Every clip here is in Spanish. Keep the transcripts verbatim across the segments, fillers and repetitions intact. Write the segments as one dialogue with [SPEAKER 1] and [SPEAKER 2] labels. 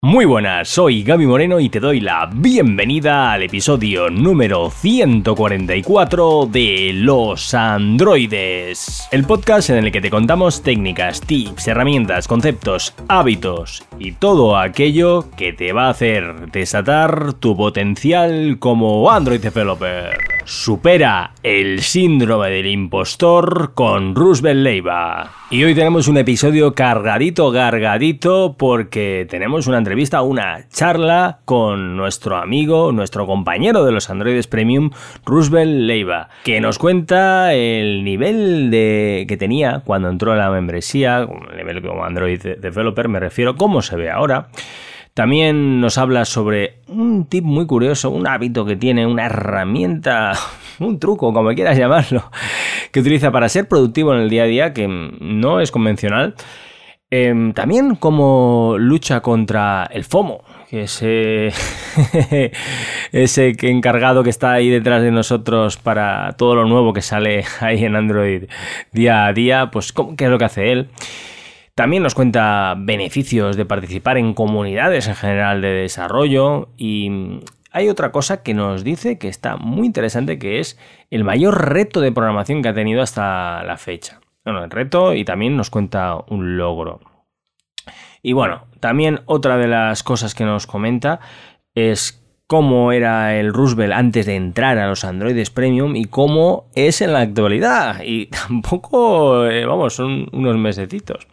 [SPEAKER 1] Muy buenas, soy Gaby Moreno y te doy la bienvenida al episodio número ciento cuarenta y cuatro de Los Androides, el podcast en el que te contamos técnicas, tips, herramientas, conceptos, hábitos y todo aquello que te va a hacer desatar tu potencial como Android developer. Supera el síndrome del impostor con Roosevelt Leiva. Y hoy tenemos un episodio cargadito, cargadito, porque tenemos una entrevista, una charla con nuestro amigo, nuestro compañero de los Androides Premium, Roosevelt Leiva, que nos cuenta el nivel de que tenía cuando entró a la membresía, el nivel como Android developer, me refiero, cómo se ve ahora. También nos habla sobre un tip muy curioso, un hábito que tiene, una herramienta, un truco, como quieras llamarlo, que utiliza para ser productivo en el día a día, que no es convencional. Eh, también cómo lucha contra el FOMO, que es eh, ese encargado que está ahí detrás de nosotros para todo lo nuevo que sale ahí en Android día a día, pues qué es lo que hace él. También nos cuenta beneficios de participar en comunidades en general de desarrollo y hay otra cosa que nos dice que está muy interesante, que es el mayor reto de programación que ha tenido hasta la fecha. Bueno, el reto, y también nos cuenta un logro. Y bueno, también otra de las cosas que nos comenta es cómo era el Roosevelt antes de entrar a los Androides Premium y cómo es en la actualidad. Y tampoco, eh, vamos, son unos mesecitos.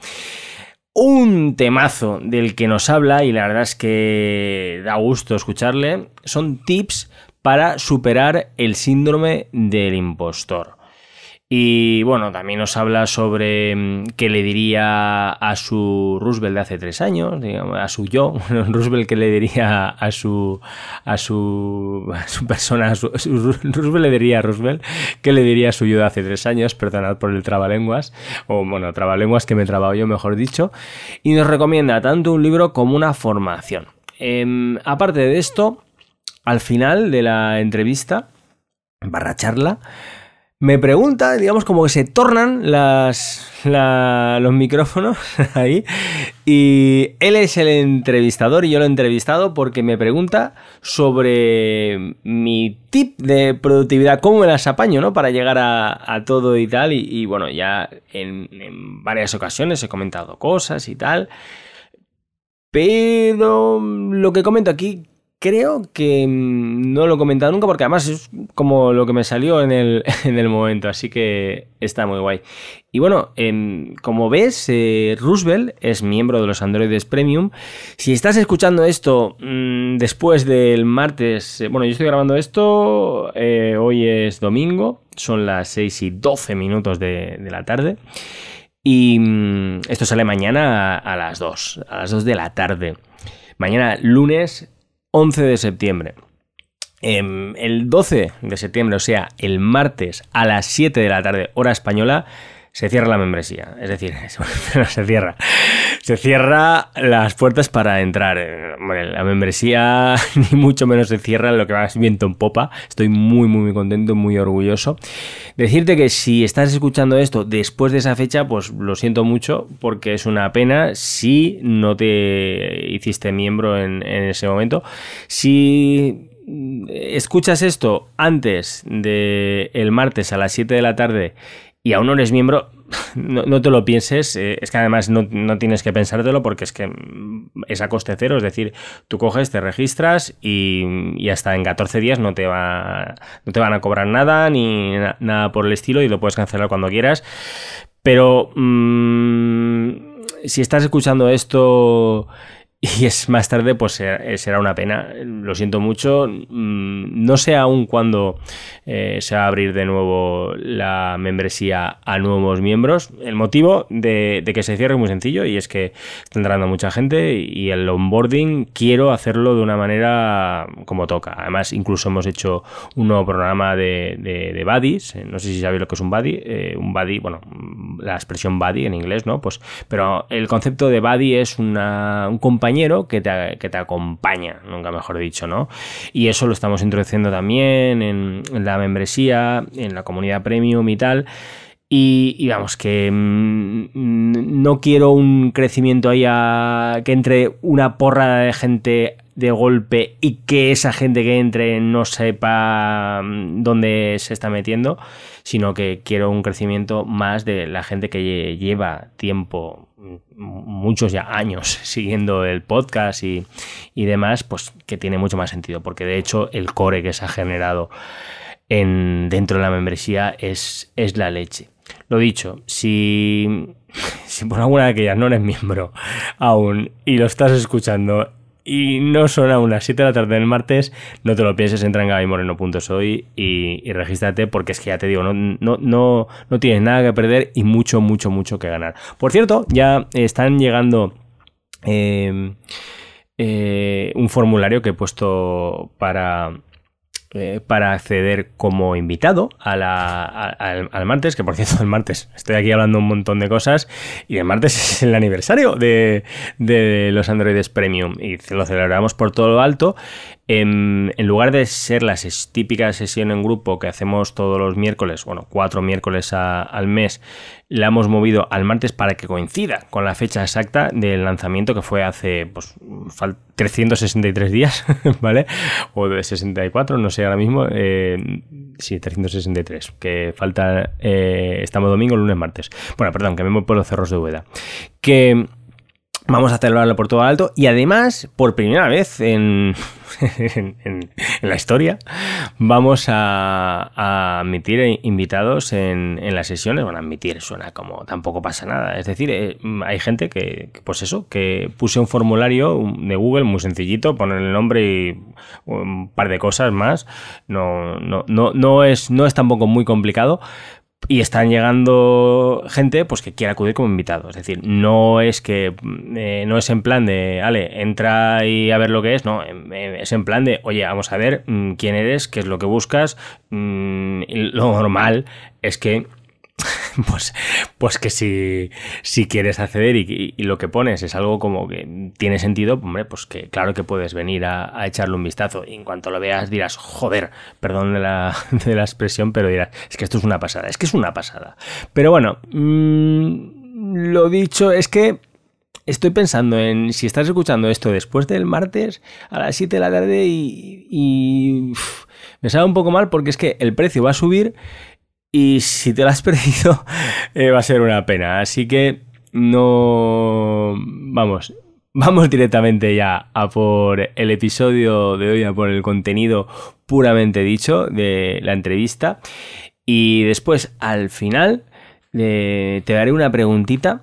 [SPEAKER 1] Un temazo del que nos habla, y la verdad es que da gusto escucharle, son tips para superar el síndrome del impostor. Y bueno, también nos habla sobre qué le diría a su Roosevelt de hace tres años, digamos, a su yo, Roosevelt qué le diría a su a su, a su persona, a su, a su, Roosevelt le diría a Roosevelt qué le diría a su yo de hace tres años, perdonad por el trabalenguas, o bueno, trabalenguas que me he trabado yo, mejor dicho, y nos recomienda tanto un libro como una formación. Eh, aparte de esto, al final de la entrevista, barra charla, me pregunta, digamos, como que se tornan las, la, los micrófonos ahí, y él es el entrevistador y yo lo he entrevistado porque me pregunta sobre mi tip de productividad, cómo me las apaño, ¿no? Para llegar a, a todo y tal, y, y bueno, ya en, en varias ocasiones he comentado cosas y tal, pero lo que comento aquí creo que no lo he comentado nunca porque además es como lo que me salió en el, en el momento, así que está muy guay. Y bueno, eh, como ves, eh, Roosevelt es miembro de los Androides Premium. Si estás escuchando esto mmm, después del martes, eh, bueno, yo estoy grabando esto, eh, hoy es domingo, son las seis y doce minutos de, de la tarde. Y mmm, esto sale mañana a, a las dos, a las dos de la tarde. Mañana lunes once de septiembre. Eh, el doce de septiembre, o sea, el martes a las siete de la tarde, hora española, se cierra la membresía. Es decir, se cierra. Se cierra las puertas para entrar. Bueno, la membresía ni mucho menos se cierra, lo que va es viento en popa. Estoy muy, muy, muy contento, muy orgulloso. Decirte que si estás escuchando esto después de esa fecha, pues lo siento mucho, porque es una pena si no te hiciste miembro en, en ese momento. Si escuchas esto antes del martes a las siete de la tarde y aún no eres miembro, no, no te lo pienses, eh, es que además no, no tienes que pensártelo porque es que es a coste cero, es decir, tú coges, te registras y, y hasta en catorce días no te, va, no te van a cobrar nada ni na, nada por el estilo y lo puedes cancelar cuando quieras, pero mmm, si estás escuchando esto y es más tarde, pues será una pena, lo siento mucho. No sé aún cuándo eh, se va a abrir de nuevo la membresía a nuevos miembros. El motivo de, de que se cierre es muy sencillo y es que está entrando mucha gente y el onboarding quiero hacerlo de una manera como toca. Además, incluso hemos hecho un nuevo programa de, de, de buddies. No sé si sabéis lo que es un buddy. Eh, un buddy, bueno, la expresión buddy en inglés, ¿no? Pues, pero el concepto de buddy es una, un compañero que te, que te acompaña, nunca mejor dicho, ¿no? Y eso lo estamos introduciendo también en, en la membresía, en la comunidad premium y tal. Y, y vamos, que mmm, no quiero un crecimiento ahí a que entre una porra de gente de golpe y que esa gente que entre no sepa dónde se está metiendo, sino que quiero un crecimiento más de la gente que lleva tiempo, muchos ya años siguiendo el podcast y, y demás, pues que tiene mucho más sentido, porque de hecho el core que se ha generado en, dentro de la membresía es, es la leche. Lo dicho, si, si por alguna de aquellas no eres miembro aún y lo estás escuchando y no son aún las siete de la tarde del martes, no te lo pienses, entra en gabymoreno punto soy y, y regístrate, porque es que ya te digo, no, no, no, no tienes nada que perder y mucho, mucho, mucho que ganar. Por cierto, ya están llegando eh, eh, un formulario que he puesto para... Eh, para acceder como invitado a la, a, al, al martes, que por cierto el martes estoy aquí hablando un montón de cosas y el martes es el aniversario de, de los Androides Premium y lo celebramos por todo lo alto. En, en lugar de ser la ses, típica sesión en grupo que hacemos todos los miércoles, bueno, cuatro miércoles a, al mes, la hemos movido al martes para que coincida con la fecha exacta del lanzamiento, que fue hace pues, trescientos sesenta y tres días, ¿vale? O de sesenta y cuatro, no sé ahora mismo. Eh, sí, trescientos sesenta y tres, que falta, eh, estamos domingo, lunes, martes. Bueno, perdón, que me voy por los cerros de Úbeda. Que... vamos a celebrarlo por todo alto y además, por primera vez en, en, en, en la historia, vamos a, a admitir invitados en, en las sesiones. Bueno, admitir suena como tampoco pasa nada. Es decir, eh, hay gente que, que, pues eso, que puse un formulario de Google muy sencillito, poner el nombre y un par de cosas más. No, no, no, no, es, no es tampoco muy complicado. Y están llegando gente pues que quiera acudir como invitado. Es decir, no es que eh, no es en plan de, vale, entra y a ver lo que es. No, es en plan de, oye, vamos a ver mmm, quién eres, qué es lo que buscas. Mmm, y lo normal es que Pues, pues que si, si quieres acceder y, y, y lo que pones es algo como que tiene sentido, hombre, pues que claro que puedes venir a, a echarle un vistazo y en cuanto lo veas dirás, joder, perdón de la, de la expresión, pero dirás, es que esto es una pasada, es que es una pasada. Pero bueno, mmm, lo dicho es que estoy pensando en si estás escuchando esto después del martes a las siete de la tarde y, y uf, me sabe un poco mal porque es que el precio va a subir. Y si te lo has perdido, eh, va a ser una pena. Así que no... Vamos, vamos directamente ya a por el episodio de hoy, a por el contenido puramente dicho de la entrevista. Y después, al final, eh, te daré una preguntita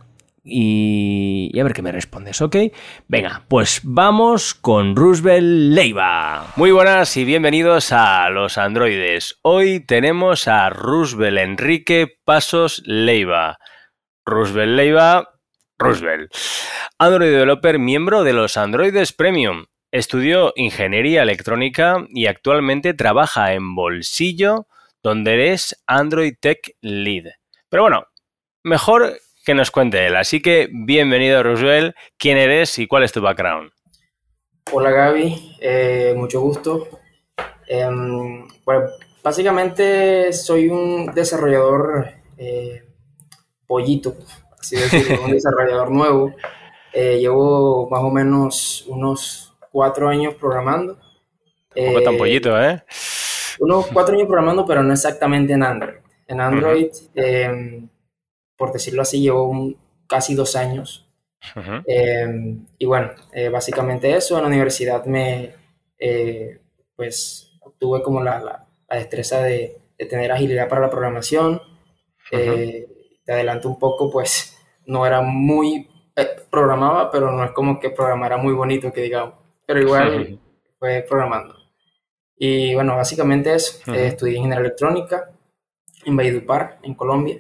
[SPEAKER 1] y, y a ver qué me respondes, ¿ok? Venga, pues vamos con Roosevelt Leiva. Muy buenas y bienvenidos a Los Androides. Hoy tenemos a Roosevelt Enrique Pasos Leiva. Roosevelt Leiva, Roosevelt. Android Developer, miembro de los Androides Premium. Estudió Ingeniería Electrónica y actualmente trabaja en Bolsillo, donde es Android Tech Lead. Pero bueno, mejor que nos cuente él. Así que bienvenido, Roosevelt. ¿Quién eres y cuál es tu background?
[SPEAKER 2] Hola, Gaby. Eh, mucho gusto. Eh, bueno, básicamente soy un desarrollador eh, pollito, así decirlo, un desarrollador nuevo. Eh, llevo más o menos unos cuatro años programando.
[SPEAKER 1] Tampoco eh, tan pollito, ¿eh?
[SPEAKER 2] Unos cuatro años programando, pero no exactamente en Android. En Android... Uh-huh. eh, por decirlo así, llevo un, casi dos años. Uh-huh. Eh, y bueno, eh, básicamente eso. En la universidad me, eh, pues, obtuve como la, la, la destreza de, de tener agilidad para la programación. Uh-huh. Eh, te adelanto un poco, pues, no era muy... Eh, programaba, pero no es como que programara muy bonito, que digamos. Pero igual uh-huh. fue programando. Y bueno, básicamente eso. Uh-huh. Eh, estudié ingeniería electrónica en Valledupar, en Colombia.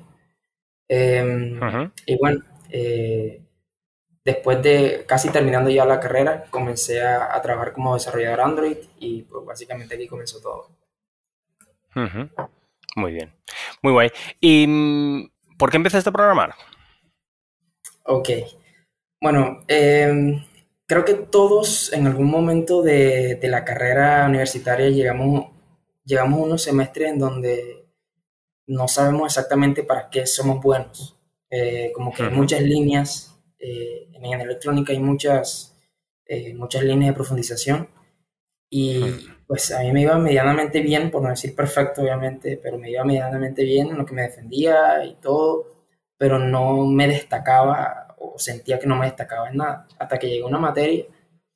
[SPEAKER 2] Eh, uh-huh. Y bueno, eh, después de casi terminando ya la carrera, comencé a, a trabajar como desarrollador Android y pues básicamente aquí comenzó todo.
[SPEAKER 1] Uh-huh. Muy bien, muy guay. ¿Y por qué empezaste a programar?
[SPEAKER 2] Ok, bueno, eh, creo que todos en algún momento de, de la carrera universitaria llegamos, llegamos a unos semestres en donde no sabemos exactamente para qué somos buenos. Eh, como que hay muchas líneas, eh, en ingeniería electrónica hay muchas, eh, muchas líneas de profundización y pues a mí me iba medianamente bien, por no decir perfecto obviamente, pero me iba medianamente bien en lo que me defendía y todo, pero no me destacaba o sentía que no me destacaba en nada, hasta que llegó una materia,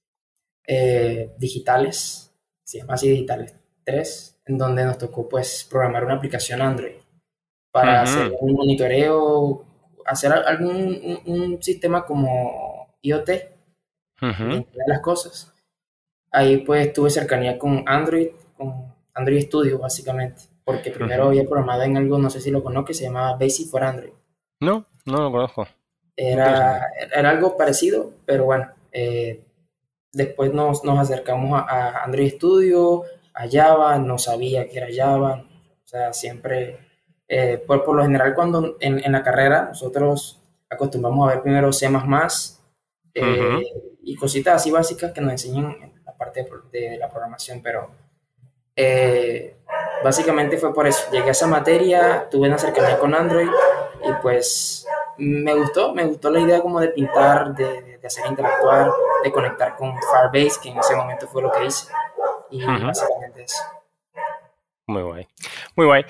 [SPEAKER 2] eh, digitales, se llama así digitales tres, en donde nos tocó pues programar una aplicación Android para hacer
[SPEAKER 1] Uh-huh.
[SPEAKER 2] un monitoreo, hacer algún un, un sistema como IoT, de
[SPEAKER 1] Uh-huh.
[SPEAKER 2] Internet de las cosas. Ahí pues tuve cercanía con Android, con Android Studio básicamente, porque primero
[SPEAKER 1] Uh-huh.
[SPEAKER 2] había programado en algo, no sé si lo conoces, que se llamaba Basic for Android.
[SPEAKER 1] No, no lo conozco.
[SPEAKER 2] Era,
[SPEAKER 1] Interesante.
[SPEAKER 2] era algo parecido, pero bueno, eh, después nos, nos acercamos a, a Android Studio, a Java, no sabía que era Java, o sea, siempre, eh, por, por lo general cuando en, en la carrera nosotros acostumbramos a ver primero C++,
[SPEAKER 1] Uh-huh.
[SPEAKER 2] eh, y cositas así básicas que nos enseñan en la parte de, de la programación, pero eh, básicamente fue por eso. Llegué a esa materia, tuve una cercanía con Android y pues me gustó, me gustó la idea como de pintar, de, de hacer interactuar, de conectar con Firebase, que en ese momento fue lo que hice. Y
[SPEAKER 1] Uh-huh.
[SPEAKER 2] básicamente eso.
[SPEAKER 1] Muy guay. Muy guay.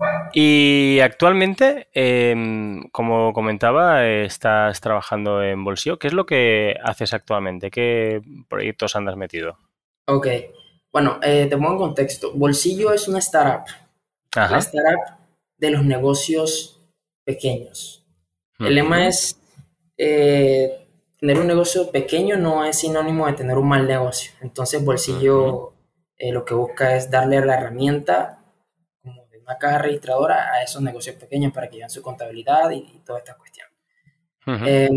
[SPEAKER 1] Y actualmente, em, como comentaba, eh, estás trabajando en Bolsio. ¿Qué es lo que haces actualmente? ¿Qué proyectos andas metido?
[SPEAKER 2] Ok, bueno, eh, te pongo en contexto. Bolsillo es una startup, la
[SPEAKER 1] Ajá.
[SPEAKER 2] startup de los negocios pequeños. El lema
[SPEAKER 1] Ujú.
[SPEAKER 2] es, eh, tener un negocio pequeño no es sinónimo de tener un mal negocio. Entonces,
[SPEAKER 1] Ujú.
[SPEAKER 2] Bolsillo, eh, lo que busca es darle la herramienta como de una caja registradora a esos negocios pequeños para que lleven su contabilidad y, y toda esta cuestión.
[SPEAKER 1] Ujú.
[SPEAKER 2] Eh,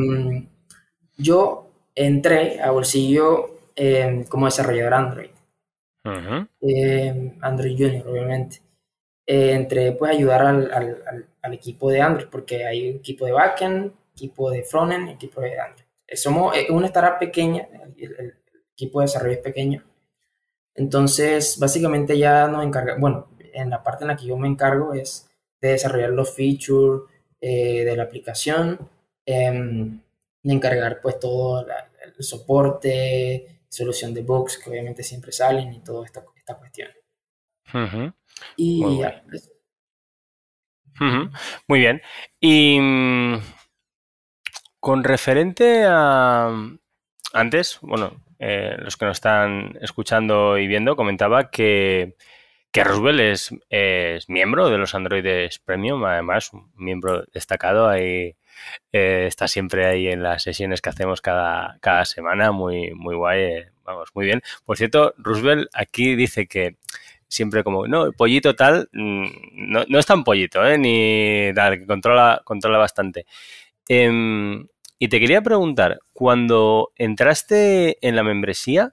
[SPEAKER 2] yo entré a Bolsillo, eh, como desarrollador Android,
[SPEAKER 1] Ujú.
[SPEAKER 2] eh, Android Junior, obviamente. Eh, entré pues a ayudar al, al, al, al equipo de Android, porque hay un equipo de backend, equipo de frontend, equipo de Android. Eh, Somos eh, una startup pequeña, el, el equipo de desarrollo es pequeño. Entonces, básicamente ya nos encarga, bueno, en la parte en la que yo me encargo es de desarrollar los features, eh, de la aplicación, em, de encargar pues todo la- el soporte, solución de bugs que obviamente siempre salen y toda esta, esta cuestión.
[SPEAKER 1] Ujú. Muy
[SPEAKER 2] Y
[SPEAKER 1] guay.
[SPEAKER 2] ya, pues,
[SPEAKER 1] Ujú. Muy bien. Y mm, con referente a antes, bueno, eh, los que nos están escuchando y viendo, comentaba que, que Roosevelt es, es miembro de los Androides Premium, además, un miembro destacado ahí. Eh, está siempre ahí en las sesiones que hacemos cada, cada semana, muy, muy guay, eh, vamos, muy bien. Por cierto, Roosevelt aquí dice que siempre como, no, pollito tal, mm, no, no es tan pollito, ¿eh? Ni tal, que controla, controla bastante. Em, y te quería preguntar, cuando entraste en la membresía,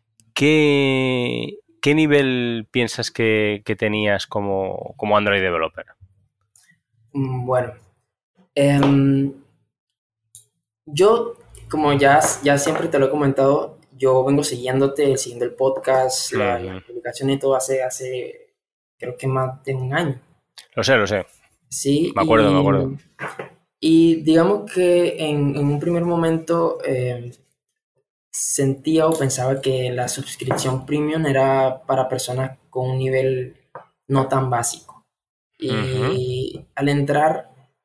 [SPEAKER 1] ¿qué, qué nivel piensas que, que tenías como, como Android developer?
[SPEAKER 2] mm, bueno, em, yo, como ya, ya siempre te lo he comentado, yo vengo siguiéndote, siguiendo el podcast, la, las
[SPEAKER 1] Ujú.
[SPEAKER 2] publicaciones y todo hace, hace creo que más de un año.
[SPEAKER 1] Lo sé, lo sé.
[SPEAKER 2] Sí,
[SPEAKER 1] Me acuerdo, me
[SPEAKER 2] y,
[SPEAKER 1] acuerdo.
[SPEAKER 2] y digamos que en, en un primer momento, eh, sentía o pensaba que la suscripción premium era para personas con un nivel no tan básico.
[SPEAKER 1] Ujú.
[SPEAKER 2] Y al entrar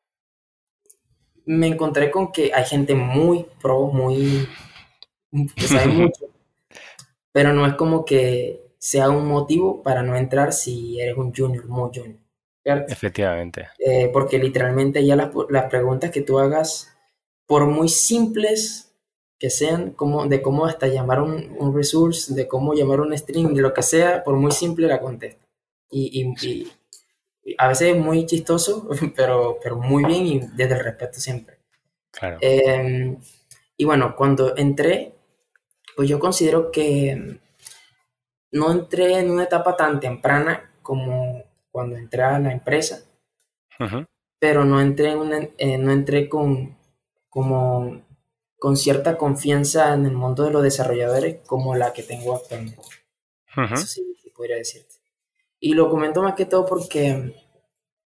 [SPEAKER 2] me encontré con que hay gente muy pro, muy que sabe mucho, pero no es como que sea un motivo para no entrar si eres un junior, muy junior, ¿cierto?
[SPEAKER 1] Efectivamente.
[SPEAKER 2] Eh, porque literalmente ya las, las preguntas que tú hagas, por muy simples que sean, como, de cómo hasta llamar un, un resource, de cómo llamar un string, de lo que sea, por muy simple la contesta. Y, y,
[SPEAKER 1] Sí,
[SPEAKER 2] y, y a veces es muy chistoso, pero, pero muy bien y desde el respeto siempre.
[SPEAKER 1] claro.
[SPEAKER 2] Eh, y bueno, cuando entré, pues yo considero que no entré en una etapa tan temprana como cuando entré a la empresa,
[SPEAKER 1] Ujú.
[SPEAKER 2] pero no entré, en una- eh, no entré con, como, con cierta confianza en el mundo de los desarrolladores como la que tengo actualmente.
[SPEAKER 1] Ujú.
[SPEAKER 2] Eso sí, sí podría decirte. Y lo comento más que todo porque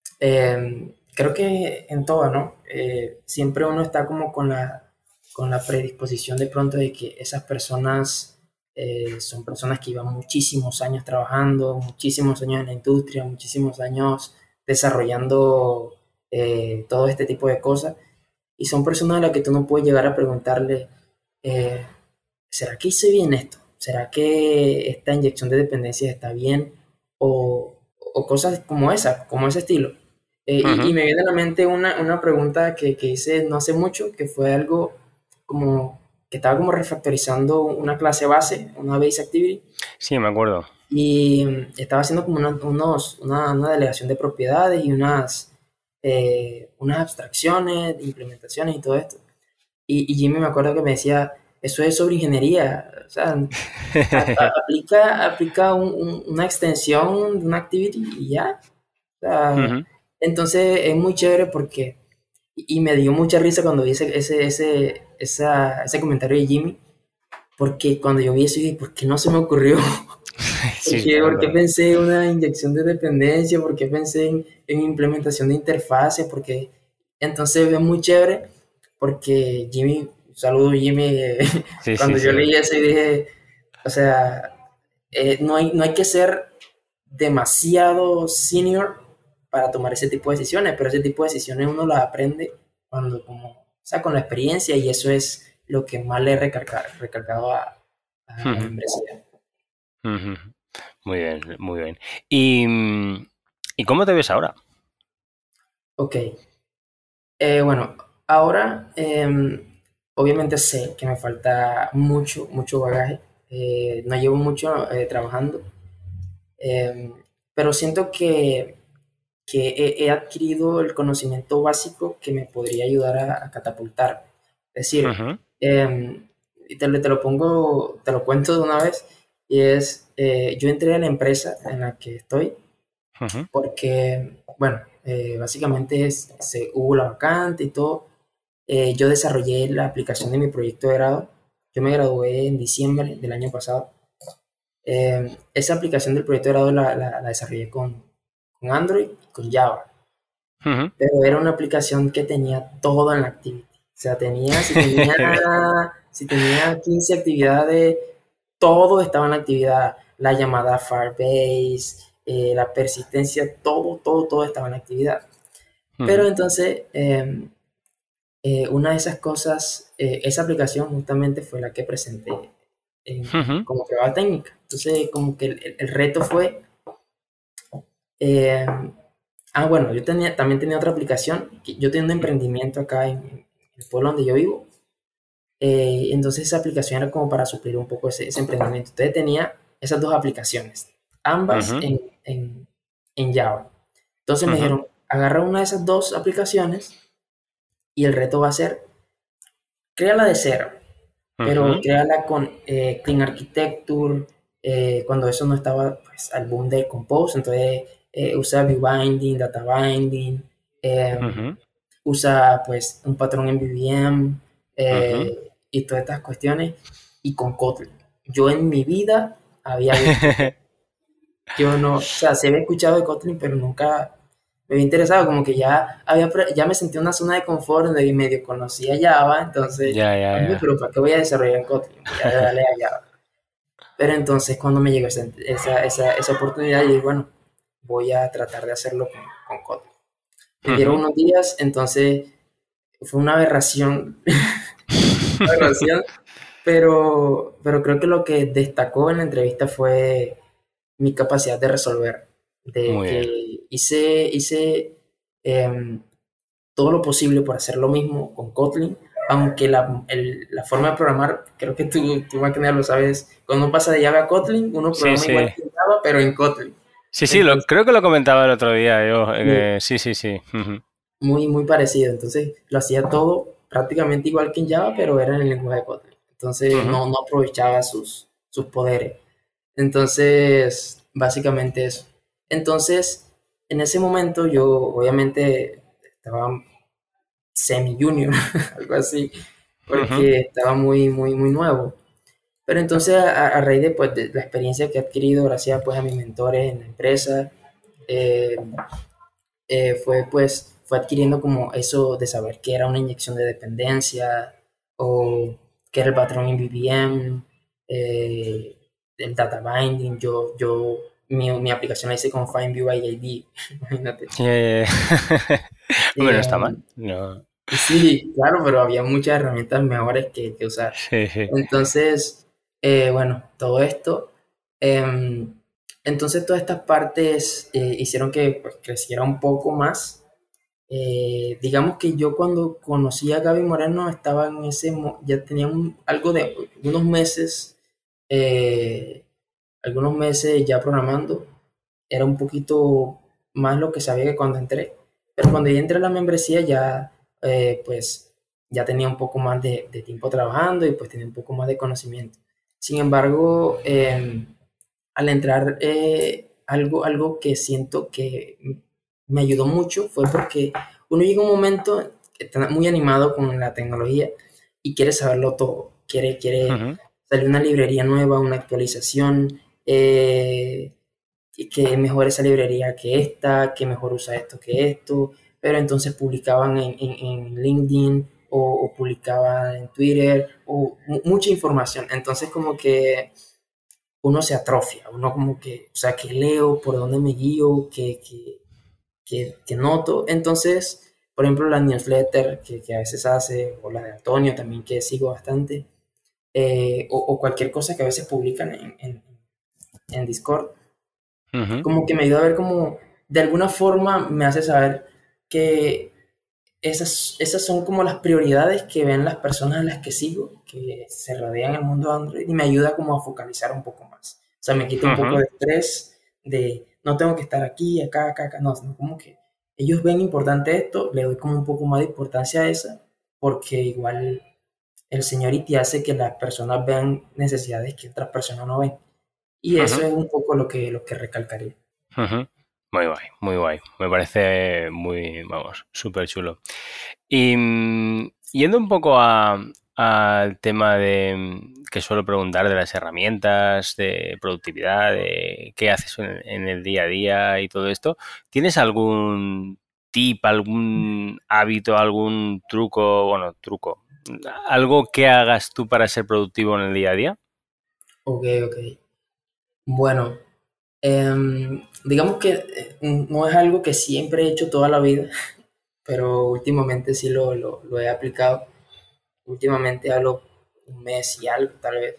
[SPEAKER 2] Eh, creo que en todo, ¿no? Eh, siempre uno está como con la, con la predisposición de pronto de que esas personas eh, son personas que llevan muchísimos años trabajando, muchísimos años en la industria, muchísimos años desarrollando eh, todo este tipo de cosas. Y son personas a las que tú no puedes llegar a preguntarle, eh, ¿será que hice bien esto? ¿Será que esta inyección de dependencia está bien? O, o cosas como esa, como ese estilo. Eh, y, y,
[SPEAKER 1] Ujú.
[SPEAKER 2] me viene a la mente una, una pregunta que, que, hice no hace mucho, que fue algo como que estaba como refactorizando una clase base, una base activity,
[SPEAKER 1] Sí, me acuerdo.
[SPEAKER 2] y estaba haciendo como una, unos, una, una delegación de propiedades y unas, eh, unas abstracciones, implementaciones y todo esto. Y, y Jimmy me acuerdo que me decía, eso es sobre ingeniería, o sea, a- a- aplica, aplica un- un- una extensión de una activity y ya. O sea,
[SPEAKER 1] Ujú.
[SPEAKER 2] entonces es muy chévere porque, y y me dio mucha risa cuando vi ese, ese, ese, esa- ese comentario de Jimmy, porque cuando yo vi eso, dije, ¿por qué no se me ocurrió? ¿Por
[SPEAKER 1] Sí, sí,
[SPEAKER 2] qué,
[SPEAKER 1] claro,
[SPEAKER 2] por qué
[SPEAKER 1] claro.
[SPEAKER 2] pensé en una inyección de dependencia? ¿Por qué pensé en, en implementación de interfaces? Porque entonces es muy chévere porque Jimmy, saludo Jimmy, eh,
[SPEAKER 1] Sí, sí,
[SPEAKER 2] cuando yo
[SPEAKER 1] sí.
[SPEAKER 2] leí eso y dije, o sea, eh, no hay, no hay que ser demasiado senior para tomar ese tipo de decisiones, pero ese tipo de decisiones uno las aprende cuando como, o sea, con la experiencia y eso es lo que más le he recargado, recargado a, a la
[SPEAKER 1] Ujú,
[SPEAKER 2] membresía.
[SPEAKER 1] ujú. Muy bien, muy bien. ¿Y, mm, ¿y cómo te ves ahora?
[SPEAKER 2] Ok, eh, bueno, ahora em, obviamente sé que me falta mucho, mucho bagaje, eh, no llevo mucho eh, trabajando, em, pero siento que que he, he adquirido el conocimiento básico que me podría ayudar a, a catapultar. Es decir,
[SPEAKER 1] Ujú,
[SPEAKER 2] eh, y te, lo- te lo pongo, te lo cuento de una vez, y es, eh, yo entré a la empresa en la que estoy
[SPEAKER 1] ujú,
[SPEAKER 2] porque, bueno, eh, básicamente es, se, hubo la vacante y todo. Eh, yo desarrollé la aplicación de mi proyecto de grado. Yo me gradué en diciembre del año pasado. Eh, esa aplicación del proyecto de grado la, la, la desarrollé con, con Android y con Java,
[SPEAKER 1] ujú.
[SPEAKER 2] pero era una aplicación que tenía todo en la activity. O sea, tenía, si tenía, si tenía quince actividades, todo estaba en la actividad. La llamada Firebase, eh, la persistencia, todo, todo, todo estaba en la actividad. Pero
[SPEAKER 1] Ujú,
[SPEAKER 2] entonces, eh, eh, una de esas cosas, eh, esa aplicación justamente fue la que presenté en- en-
[SPEAKER 1] ujú,
[SPEAKER 2] como prueba técnica. Entonces, como que el, el reto fue eh, ah, bueno, yo tenía, también tenía otra aplicación. que Yo tenía un emprendimiento acá en, en el pueblo donde yo vivo. Eh, entonces esa aplicación era como para suplir un poco ese, ese emprendimiento. Entonces tenía esas dos aplicaciones, ambas
[SPEAKER 1] ujú,
[SPEAKER 2] en, en, en Java. Entonces me
[SPEAKER 1] ujú,
[SPEAKER 2] dijeron, agarra una de esas dos aplicaciones y el reto va a ser, créala de cero, pero
[SPEAKER 1] ujú,
[SPEAKER 2] créala con eh, Clean Architecture, eh, cuando eso no estaba pues, al boom de Compose, entonces eh, usa View Binding, Data Binding, eh,
[SPEAKER 1] ujú,
[SPEAKER 2] usa pues un patrón en V V M
[SPEAKER 1] ujú.
[SPEAKER 2] eh, y todas estas cuestiones, y con Kotlin. Yo en mi vida había visto Kotlin. Yo no, o sea, se había escuchado de Kotlin, pero nunca me había interesado, como que ya, había, ya me sentí en una zona de confort donde medio conocía Java, entonces,
[SPEAKER 1] Ya, ya,
[SPEAKER 2] oye,
[SPEAKER 1] ya.
[SPEAKER 2] pero ¿para qué voy a desarrollar en Kotlin? Voy a darle a Java. Pero entonces cuando me llegó esa, esa, esa, esa oportunidad, yo dije, bueno, voy a tratar de hacerlo con, con Kotlin. Me dieron
[SPEAKER 1] Ujú.
[SPEAKER 2] unos días, entonces fue una aberración, una aberración, pero, pero creo que lo que destacó en la entrevista fue mi capacidad de resolver, de
[SPEAKER 1] Muy bien.
[SPEAKER 2] que hice, hice eh, todo lo posible por hacer lo mismo con Kotlin, aunque la, el, la forma de programar, creo que tú, tú más que nada lo sabes, cuando uno pasa de Java a Kotlin, uno
[SPEAKER 1] Sí,
[SPEAKER 2] programa igual
[SPEAKER 1] sí.
[SPEAKER 2] que Java, pero en Kotlin.
[SPEAKER 1] Sí, sí, lo,
[SPEAKER 2] Entonces,
[SPEAKER 1] creo que lo comentaba el otro día yo.
[SPEAKER 2] muy,
[SPEAKER 1] Eh, sí, sí, sí. Ujú,
[SPEAKER 2] muy, muy parecido. Entonces, lo hacía todo prácticamente igual que en Java, pero era en el lenguaje de Kotlin. Entonces,
[SPEAKER 1] ujú,
[SPEAKER 2] no, no aprovechaba sus, sus poderes. Entonces, básicamente eso. Entonces, en ese momento yo obviamente estaba semi-junior, algo así,
[SPEAKER 1] ujú.
[SPEAKER 2] porque estaba muy, muy, muy nuevo. Pero entonces, a, a raíz de, pues, de la experiencia que he adquirido, gracias pues, a mis mentores en la empresa, eh, eh, fue pues, fue adquiriendo como eso de saber qué era una inyección de dependencia o qué era el patrón en B B M, eh, el data binding. Yo, yo, mi, mi aplicación la hice con FindView I I D, imagínate.
[SPEAKER 1] Eh, Hombre, no está mal.
[SPEAKER 2] Eh,
[SPEAKER 1] No.
[SPEAKER 2] sí, claro, pero había muchas herramientas mejores que, que usar.
[SPEAKER 1] Sí, sí.
[SPEAKER 2] Entonces, eh, bueno, todo esto. em, entonces, todas estas partes eh, hicieron que pues, creciera un poco más. Eh, digamos que yo cuando conocí a Gaby Moreno estaba en ese, mo- ya tenía un- algo de unos meses, eh, algunos meses ya programando. Era un poquito más lo que sabía que cuando entré. Pero cuando ya entré a la membresía ya, eh, pues, ya tenía un poco más de, de tiempo trabajando y pues tenía un poco más de conocimiento. Sin embargo, eh, al entrar, eh, algo, algo que siento que me ayudó mucho fue porque uno llega a un momento que está muy animado con la tecnología y quiere saberlo todo. Quiere, quiere
[SPEAKER 1] Ujú,
[SPEAKER 2] salir una librería nueva, una actualización, eh, que mejor esa librería que esta, que mejor usa esto que esto, pero entonces publicaban en, en, en LinkedIn o, o, publicaban en Twitter o mucha información. Entonces como que uno se atrofia, uno como que, o sea, que leo, por dónde me guío, que, que, que, que noto. Entonces, por ejemplo, la newsletter que, que, a veces hace, o la de Antonio también, que sigo bastante, eh, o, o, cualquier cosa que a veces publican en, en, en Discord,
[SPEAKER 1] ujú,
[SPEAKER 2] como que me ayuda a ver como, de alguna forma me hace saber que esas, esas son como las prioridades que ven las personas a las que sigo, que se rodean el mundo Android y me ayuda como a focalizar un poco más. O sea, me quita un poco
[SPEAKER 1] ujú.
[SPEAKER 2] de estrés, de no tengo que estar aquí, acá, acá, acá, no, sino como que ellos ven importante esto, le doy como un poco más de importancia a esa, porque igual el Seniority hace que las personas vean necesidades que otras personas no ven. Y eso
[SPEAKER 1] Ujú,
[SPEAKER 2] es un poco lo que, lo que recalcaría.
[SPEAKER 1] ujú. Muy guay, muy guay. Me parece muy, vamos, súper chulo. Y mm, yendo un poco a- al tema de mm, que suelo preguntar de las herramientas de productividad, de qué haces en, en el día a día y todo esto, ¿tienes algún tip, algún hábito, algún truco, bueno, truco, algo que hagas tú para ser productivo en el día a día?
[SPEAKER 2] Ok, ok. Bueno, em, digamos que eh, no es algo que siempre he hecho toda la vida, pero últimamente sí lo, lo, lo he aplicado. Últimamente hablo un mes y algo, tal vez.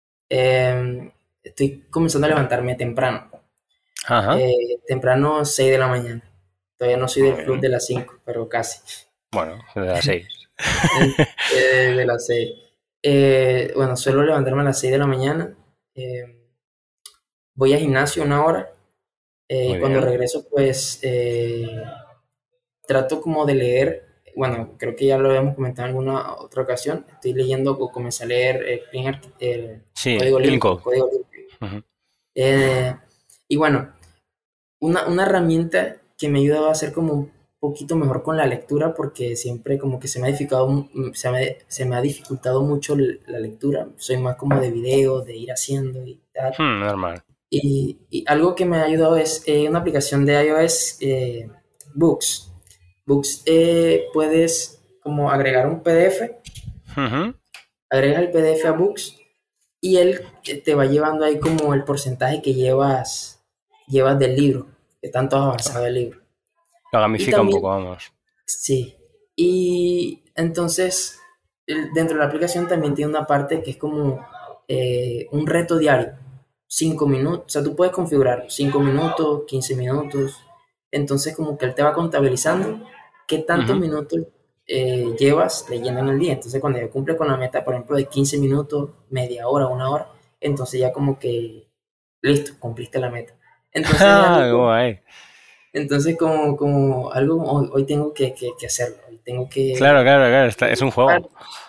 [SPEAKER 2] Em, estoy comenzando a levantarme temprano.
[SPEAKER 1] Ajá,
[SPEAKER 2] Eh, temprano, seis de la mañana. Todavía no soy del
[SPEAKER 1] muy
[SPEAKER 2] club
[SPEAKER 1] bien.
[SPEAKER 2] de las cinco, pero casi.
[SPEAKER 1] Bueno, de las seis.
[SPEAKER 2] En- eh, de las seis. Eh, bueno, suelo levantarme a las seis de la mañana. Eh, voy al gimnasio una hora. Eh,
[SPEAKER 1] Muy
[SPEAKER 2] cuando
[SPEAKER 1] bien.
[SPEAKER 2] regreso, pues eh, trato como de leer. Bueno, creo que ya lo habíamos comentado en alguna otra ocasión. Estoy leyendo o comencé a leer eh, Clean Arch- el
[SPEAKER 1] Sí,
[SPEAKER 2] código
[SPEAKER 1] Clean
[SPEAKER 2] limpio.
[SPEAKER 1] Code.
[SPEAKER 2] El código limpio.
[SPEAKER 1] Ujú,
[SPEAKER 2] Eh, y bueno, una, una herramienta que me ha ayudado a ser como un poquito mejor con la lectura, porque siempre como que se me ha dificultado, se me, se me ha dificultado mucho la lectura. Soy más como de video, de ir haciendo y tal.
[SPEAKER 1] hmm, normal.
[SPEAKER 2] Y, y algo que me ha ayudado es eh, una aplicación de iOS, eh, Books. Books, eh, puedes como agregar un P D F,
[SPEAKER 1] Ujú.
[SPEAKER 2] agregas el P D F a Books y él te va llevando ahí como el porcentaje que llevas, llevas del libro, que tanto has avanzado el libro.
[SPEAKER 1] Lo
[SPEAKER 2] Y
[SPEAKER 1] gamifica un
[SPEAKER 2] también,
[SPEAKER 1] poco, vamos.
[SPEAKER 2] sí, y entonces el- dentro de la aplicación también tiene una parte que es como eh, un reto diario, cinco minutos, o sea, tú puedes configurarlo, cinco minutos, quince minutos, entonces como que él te va contabilizando qué tantos
[SPEAKER 1] Ujú.
[SPEAKER 2] minutos eh, llevas leyendo en el día. Entonces cuando ya cumple con la meta, por ejemplo, de quince minutos, media hora, una hora, entonces ya como que listo, cumpliste la meta. Entonces es
[SPEAKER 1] Ah,
[SPEAKER 2] algo
[SPEAKER 1] qué
[SPEAKER 2] como,
[SPEAKER 1] guay.
[SPEAKER 2] entonces como, como algo como, hoy, hoy tengo que, que, que hacerlo, hoy tengo
[SPEAKER 1] Claro,
[SPEAKER 2] que...
[SPEAKER 1] claro, claro. está- es un
[SPEAKER 2] Ah,
[SPEAKER 1] juego.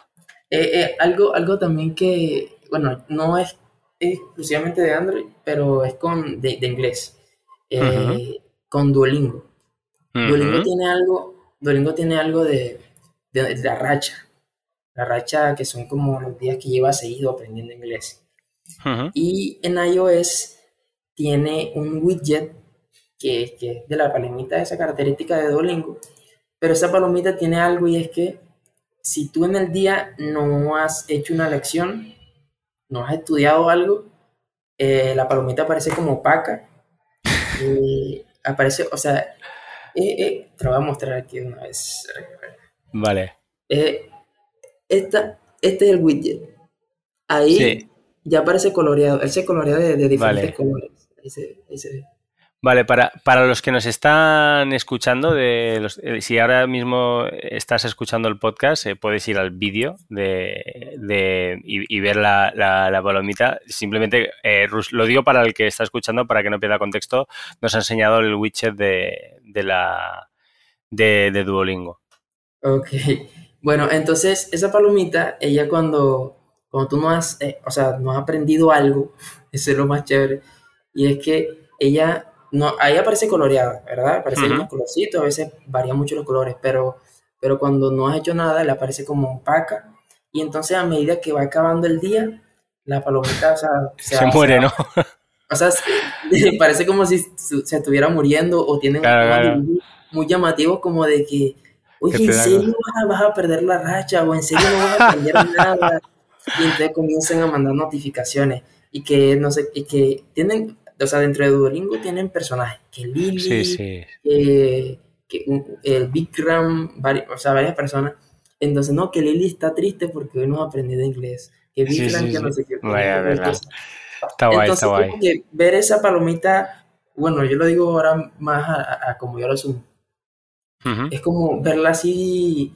[SPEAKER 2] eh, eh, algo, algo también que, bueno, no es exclusivamente de Android, pero es con, de, de inglés,
[SPEAKER 1] Ujú,
[SPEAKER 2] eh, con Duolingo. Duolingo
[SPEAKER 1] ujú,
[SPEAKER 2] tiene algo, Duolingo tiene algo de, de, de la racha, la racha que son como los días que llevas seguido aprendiendo inglés.
[SPEAKER 1] ujú.
[SPEAKER 2] Y en iOS tiene un widget que, que es de la palomita, esa característica de Duolingo. Pero esa palomita tiene algo y es que si tú en el día no has hecho una lección, no has estudiado algo, eh, la palomita aparece como opaca. Y aparece, o sea, eh, eh, te lo voy a mostrar aquí una vez.
[SPEAKER 1] Vale.
[SPEAKER 2] Eh, esta, este es el widget. Ahí
[SPEAKER 1] Sí.
[SPEAKER 2] ya aparece coloreado. Él se colorea de, de diferentes
[SPEAKER 1] Vale.
[SPEAKER 2] colores. Ahí se, ahí se ve.
[SPEAKER 1] Vale, para, para los que nos están escuchando, de los, eh, si ahora mismo estás escuchando el podcast, eh, puedes ir al vídeo de, de, y, y ver la, la, la palomita. Simplemente, eh, Rus, lo digo para el que está escuchando, para que no pierda contexto, nos ha enseñado el widget de, de, la, de, de Duolingo.
[SPEAKER 2] Ok. Bueno, entonces esa palomita, ella cuando, cuando tú no has, eh, o sea, no has aprendido algo, eso es lo más chévere, y es que ella, no, ahí aparece coloreada, ¿verdad? Aparece ahí
[SPEAKER 1] Uh-huh.
[SPEAKER 2] unos colorcitos, a veces varían mucho los colores, pero, pero cuando no has hecho nada, le aparece como opaca, y entonces a medida que va acabando el día, la palomita, o sea, se,
[SPEAKER 1] Se
[SPEAKER 2] va- se
[SPEAKER 1] muere,
[SPEAKER 2] va-
[SPEAKER 1] ¿no?
[SPEAKER 2] o sea, se- parece como si su- se estuviera muriendo o tienen
[SPEAKER 1] Claro,
[SPEAKER 2] unos
[SPEAKER 1] claro.
[SPEAKER 2] dibujos muy llamativos como de que,
[SPEAKER 1] Que
[SPEAKER 2] oye, ¿en
[SPEAKER 1] te da...
[SPEAKER 2] serio vas a, vas a perder la racha o en serio no vas a aprender nada? Y entonces comienzan a mandar notificaciones y que, no sé, y que tienen, o sea, dentro de Duolingo tienen personajes, que
[SPEAKER 1] Sí,
[SPEAKER 2] Lily,
[SPEAKER 1] sí.
[SPEAKER 2] que, que un- el Bikram, vari- o sea, varias personas. Entonces, no, que Lily está triste porque hoy no ha aprendido inglés, que
[SPEAKER 1] Sí,
[SPEAKER 2] Bikram
[SPEAKER 1] sí,
[SPEAKER 2] que no
[SPEAKER 1] sí.
[SPEAKER 2] sé qué, tiene
[SPEAKER 1] Vaya,
[SPEAKER 2] cualquier
[SPEAKER 1] verla.
[SPEAKER 2] cosa.
[SPEAKER 1] Está guay, está
[SPEAKER 2] Entonces,
[SPEAKER 1] guay.
[SPEAKER 2] como que ver esa palomita, bueno, yo lo digo ahora más a, a- a como yo lo asumo,
[SPEAKER 1] Uh-huh.
[SPEAKER 2] es como verla así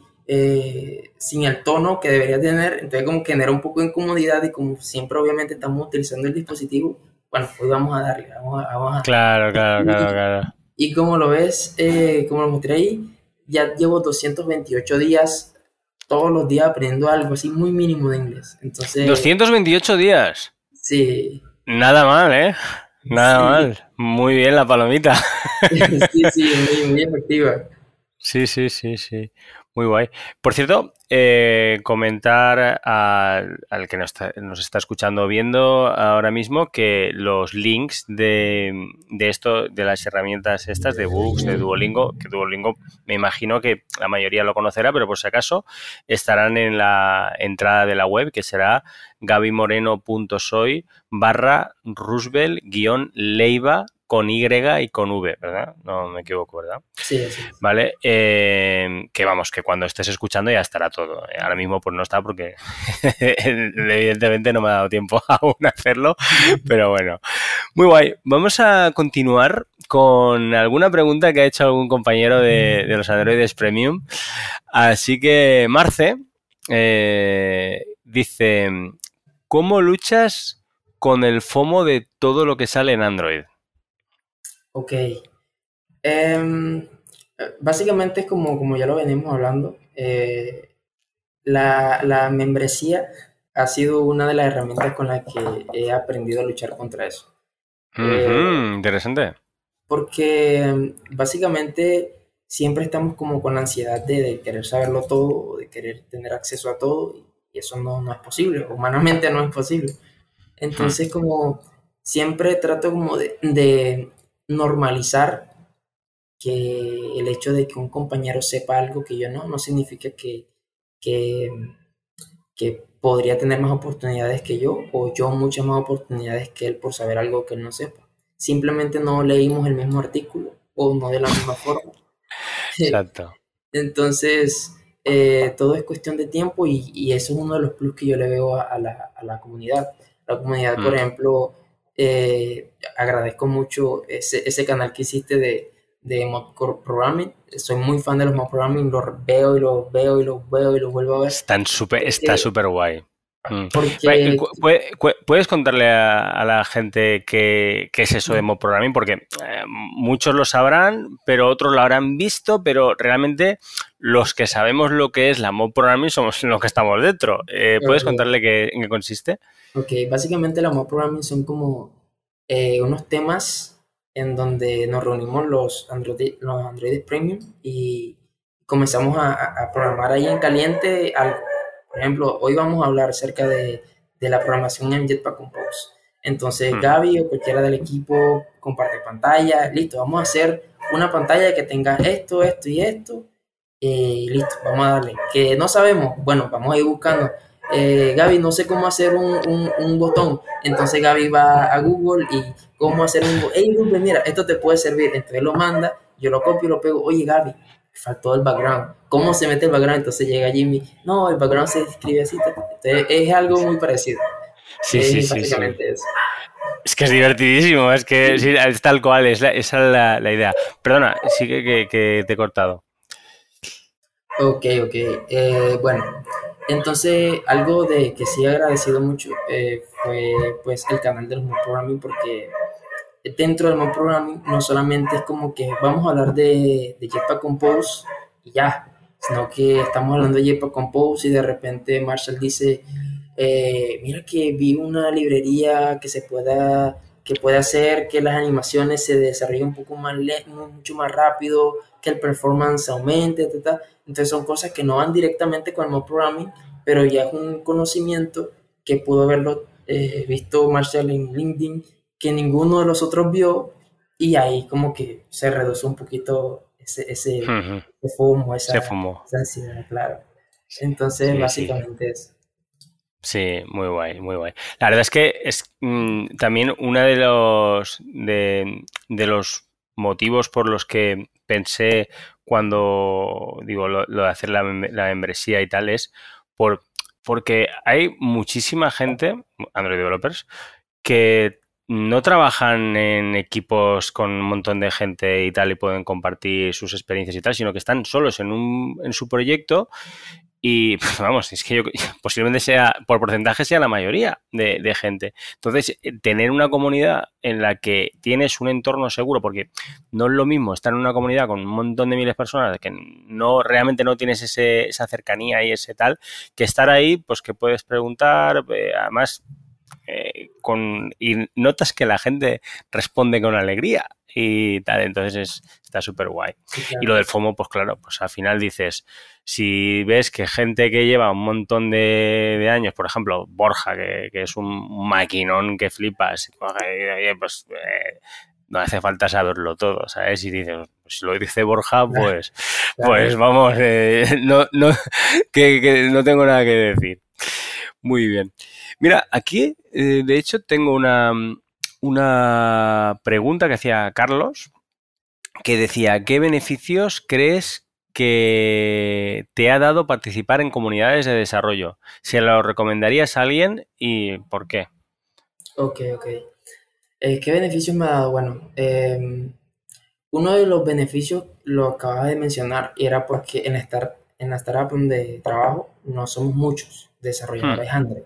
[SPEAKER 2] eh, sin el tono que debería tener, entonces como que genera un poco de incomodidad y como siempre obviamente estamos utilizando el dispositivo, bueno, pues vamos a darle, vamos a... Vamos a
[SPEAKER 1] Claro, claro, claro,
[SPEAKER 2] y,
[SPEAKER 1] claro.
[SPEAKER 2] y como lo ves, eh, como lo mostré ahí, ya llevo doscientos veintiocho días, todos los días aprendiendo algo así muy mínimo de inglés. Entonces,
[SPEAKER 1] doscientos veintiocho días.
[SPEAKER 2] sí,
[SPEAKER 1] Nada mal, ¿eh? Nada
[SPEAKER 2] sí,
[SPEAKER 1] mal. Muy bien la palomita.
[SPEAKER 2] sí, sí, muy, muy efectiva.
[SPEAKER 1] Sí, sí, sí, sí. Muy guay. Por cierto, eh, comentar al, al que nos está, nos está escuchando o viendo ahora mismo que los links de, de esto, de las herramientas estas, de Books, de Duolingo, que Duolingo me imagino que la mayoría lo conocerá, pero por si acaso estarán en la entrada de la web, que será gabimoreno.soy barra Roosevelt guión Leiva con Y y con V, ¿verdad? No me equivoco, ¿verdad?
[SPEAKER 2] Sí, así es.
[SPEAKER 1] Vale, eh, que vamos, que cuando estés escuchando ya estará todo. Ahora mismo pues no está porque evidentemente no me ha dado tiempo aún a hacerlo, pero bueno. Muy guay. Vamos a continuar con alguna pregunta que ha hecho algún compañero de, de los Androides Premium. Así que, Marce, eh, dice, ¿cómo luchas con el FOMO de todo lo que sale en Android?
[SPEAKER 2] Ok. Em, básicamente es como, como ya lo venimos hablando, eh, la, la membresía ha sido una de las herramientas con las que he aprendido a luchar contra eso. Eh,
[SPEAKER 1] Uh-huh, interesante.
[SPEAKER 2] porque em, básicamente siempre estamos como con la ansiedad de, de querer saberlo todo, de querer tener acceso a todo, y eso no, no es posible, humanamente no es posible.
[SPEAKER 1] Hmm.
[SPEAKER 2] Entonces como siempre trato como de, de normalizar que el hecho de que un compañero sepa algo que yo no, no significa que, que, que podría tener más oportunidades que yo o yo muchas más oportunidades que él por saber algo que él no sepa. Simplemente no leímos el mismo artículo o no de la misma forma.
[SPEAKER 1] Exacto.
[SPEAKER 2] Entonces, eh, todo es cuestión de tiempo y, y eso es uno de los plus que yo le veo a, a, la, a la comunidad. La comunidad, por
[SPEAKER 1] Hmm.
[SPEAKER 2] ejemplo, eh, agradezco mucho ese, ese canal que hiciste de, de Mod Programming. Soy muy fan de los Mod Programming, los veo y los veo y los veo y los vuelvo a ver.
[SPEAKER 1] Están super, está
[SPEAKER 2] Porque,
[SPEAKER 1] súper guay. Mm.
[SPEAKER 2] porque
[SPEAKER 1] ¿Puedes contarle a, a la gente qué, qué es eso de mob programming? Porque eh, muchos lo sabrán, pero otros lo habrán visto, pero realmente los que sabemos lo que es la mob programming somos los que estamos dentro. Eh, ¿Puedes
[SPEAKER 2] okay,
[SPEAKER 1] contarle qué, en qué consiste?
[SPEAKER 2] ok, básicamente los Mod Programming son como eh, unos temas en donde nos reunimos los Android, los Android Premium y comenzamos a, a, programar ahí en caliente algo. Por ejemplo, hoy vamos a hablar acerca de, de la programación en Jetpack Compose. Entonces Gaby o cualquiera del equipo comparte pantalla, listo, vamos a hacer una pantalla que tenga esto, esto y esto, y listo, vamos a darle. Que no sabemos, bueno, vamos a ir buscando. Eh, Gaby, no sé cómo hacer un, un, un botón. Entonces Gaby va a Google y cómo hacer un botón. Hey Google, mira, esto te puede servir. Entonces lo manda, yo lo copio y lo pego. Oye Gaby, faltó el background. ¿Cómo se mete el background? Entonces llega Jimmy, no, el background se escribe así. Entonces es algo muy parecido.
[SPEAKER 1] Sí,
[SPEAKER 2] es
[SPEAKER 1] sí, sí,
[SPEAKER 2] básicamente
[SPEAKER 1] sí.
[SPEAKER 2] eso.
[SPEAKER 1] Es que es divertidísimo, es que sí, es tal cual, es la, esa es la, la idea. Perdona, sí que, que, que te he cortado.
[SPEAKER 2] Ok, ok. Eh, bueno, entonces algo de que sí he agradecido mucho eh, fue pues el canal del Mob Programming, porque dentro del Mob Programming no solamente es como que vamos a hablar de, de Jetpack Compose y ya, sino que estamos hablando de Jetpack Compose y de repente Marshall dice, eh, mira que vi una librería que se pueda que puede hacer que las animaciones se desarrollen un poco más le mucho más rápido, que el performance aumente, etc. Entonces son cosas que no van directamente con el Mob Programming, pero ya es un conocimiento que pudo haberlo eh, visto Marshall en LinkedIn, que ninguno de los otros vio, y ahí como que se reduce un poquito ese, ese,
[SPEAKER 1] Uh-huh.
[SPEAKER 2] ese fumo,
[SPEAKER 1] Se
[SPEAKER 2] esa,
[SPEAKER 1] fumó.
[SPEAKER 2] esa ansiedad, claro.
[SPEAKER 1] Sí,
[SPEAKER 2] Entonces,
[SPEAKER 1] sí, sí.
[SPEAKER 2] básicamente eso.
[SPEAKER 1] Sí, muy guay, muy guay. La verdad es que es mm, también uno de los de, de los motivos por los que pensé cuando digo lo, lo de hacer la, mem- la membresía y tal es por porque hay muchísima gente, Android developers, que no trabajan en equipos con un montón de gente y tal y pueden compartir sus experiencias y tal, sino que están solos en un en su proyecto y vamos, es que yo posiblemente sea, por porcentaje, sea la mayoría de, de gente. Entonces, tener una comunidad en la que tienes un entorno seguro, porque no es lo mismo estar en una comunidad con un montón de miles de personas que no realmente no tienes ese, esa cercanía y ese tal, que estar ahí, pues que puedes preguntar, eh, además, eh, con, y notas que la gente responde con alegría y tal, entonces es, está súper guay.
[SPEAKER 2] Sí,
[SPEAKER 1] Y
[SPEAKER 2] claro.
[SPEAKER 1] lo del FOMO, pues claro, pues al final dices, si ves que gente que lleva un montón de, de años, por ejemplo, Borja, que, que es un maquinón que flipas, pues eh, no hace falta saberlo todo, ¿sabes? Y dices, pues si lo dice Borja,
[SPEAKER 2] Claro,
[SPEAKER 1] pues,
[SPEAKER 2] claro.
[SPEAKER 1] pues vamos, eh, no, no, que, que no tengo nada que decir. Muy bien. Mira, aquí, eh, de hecho, tengo una, una pregunta que hacía Carlos, que decía, ¿qué beneficios crees que te ha dado participar en comunidades de desarrollo? ¿Se lo recomendarías a alguien y por qué?
[SPEAKER 2] Ok, ok. Eh, ¿qué beneficios me ha dado? Bueno, eh, uno de los beneficios lo acabas de mencionar y era porque en la, star- en la startup donde trabajo no somos muchos
[SPEAKER 1] Hmm.
[SPEAKER 2] desarrolladores Android.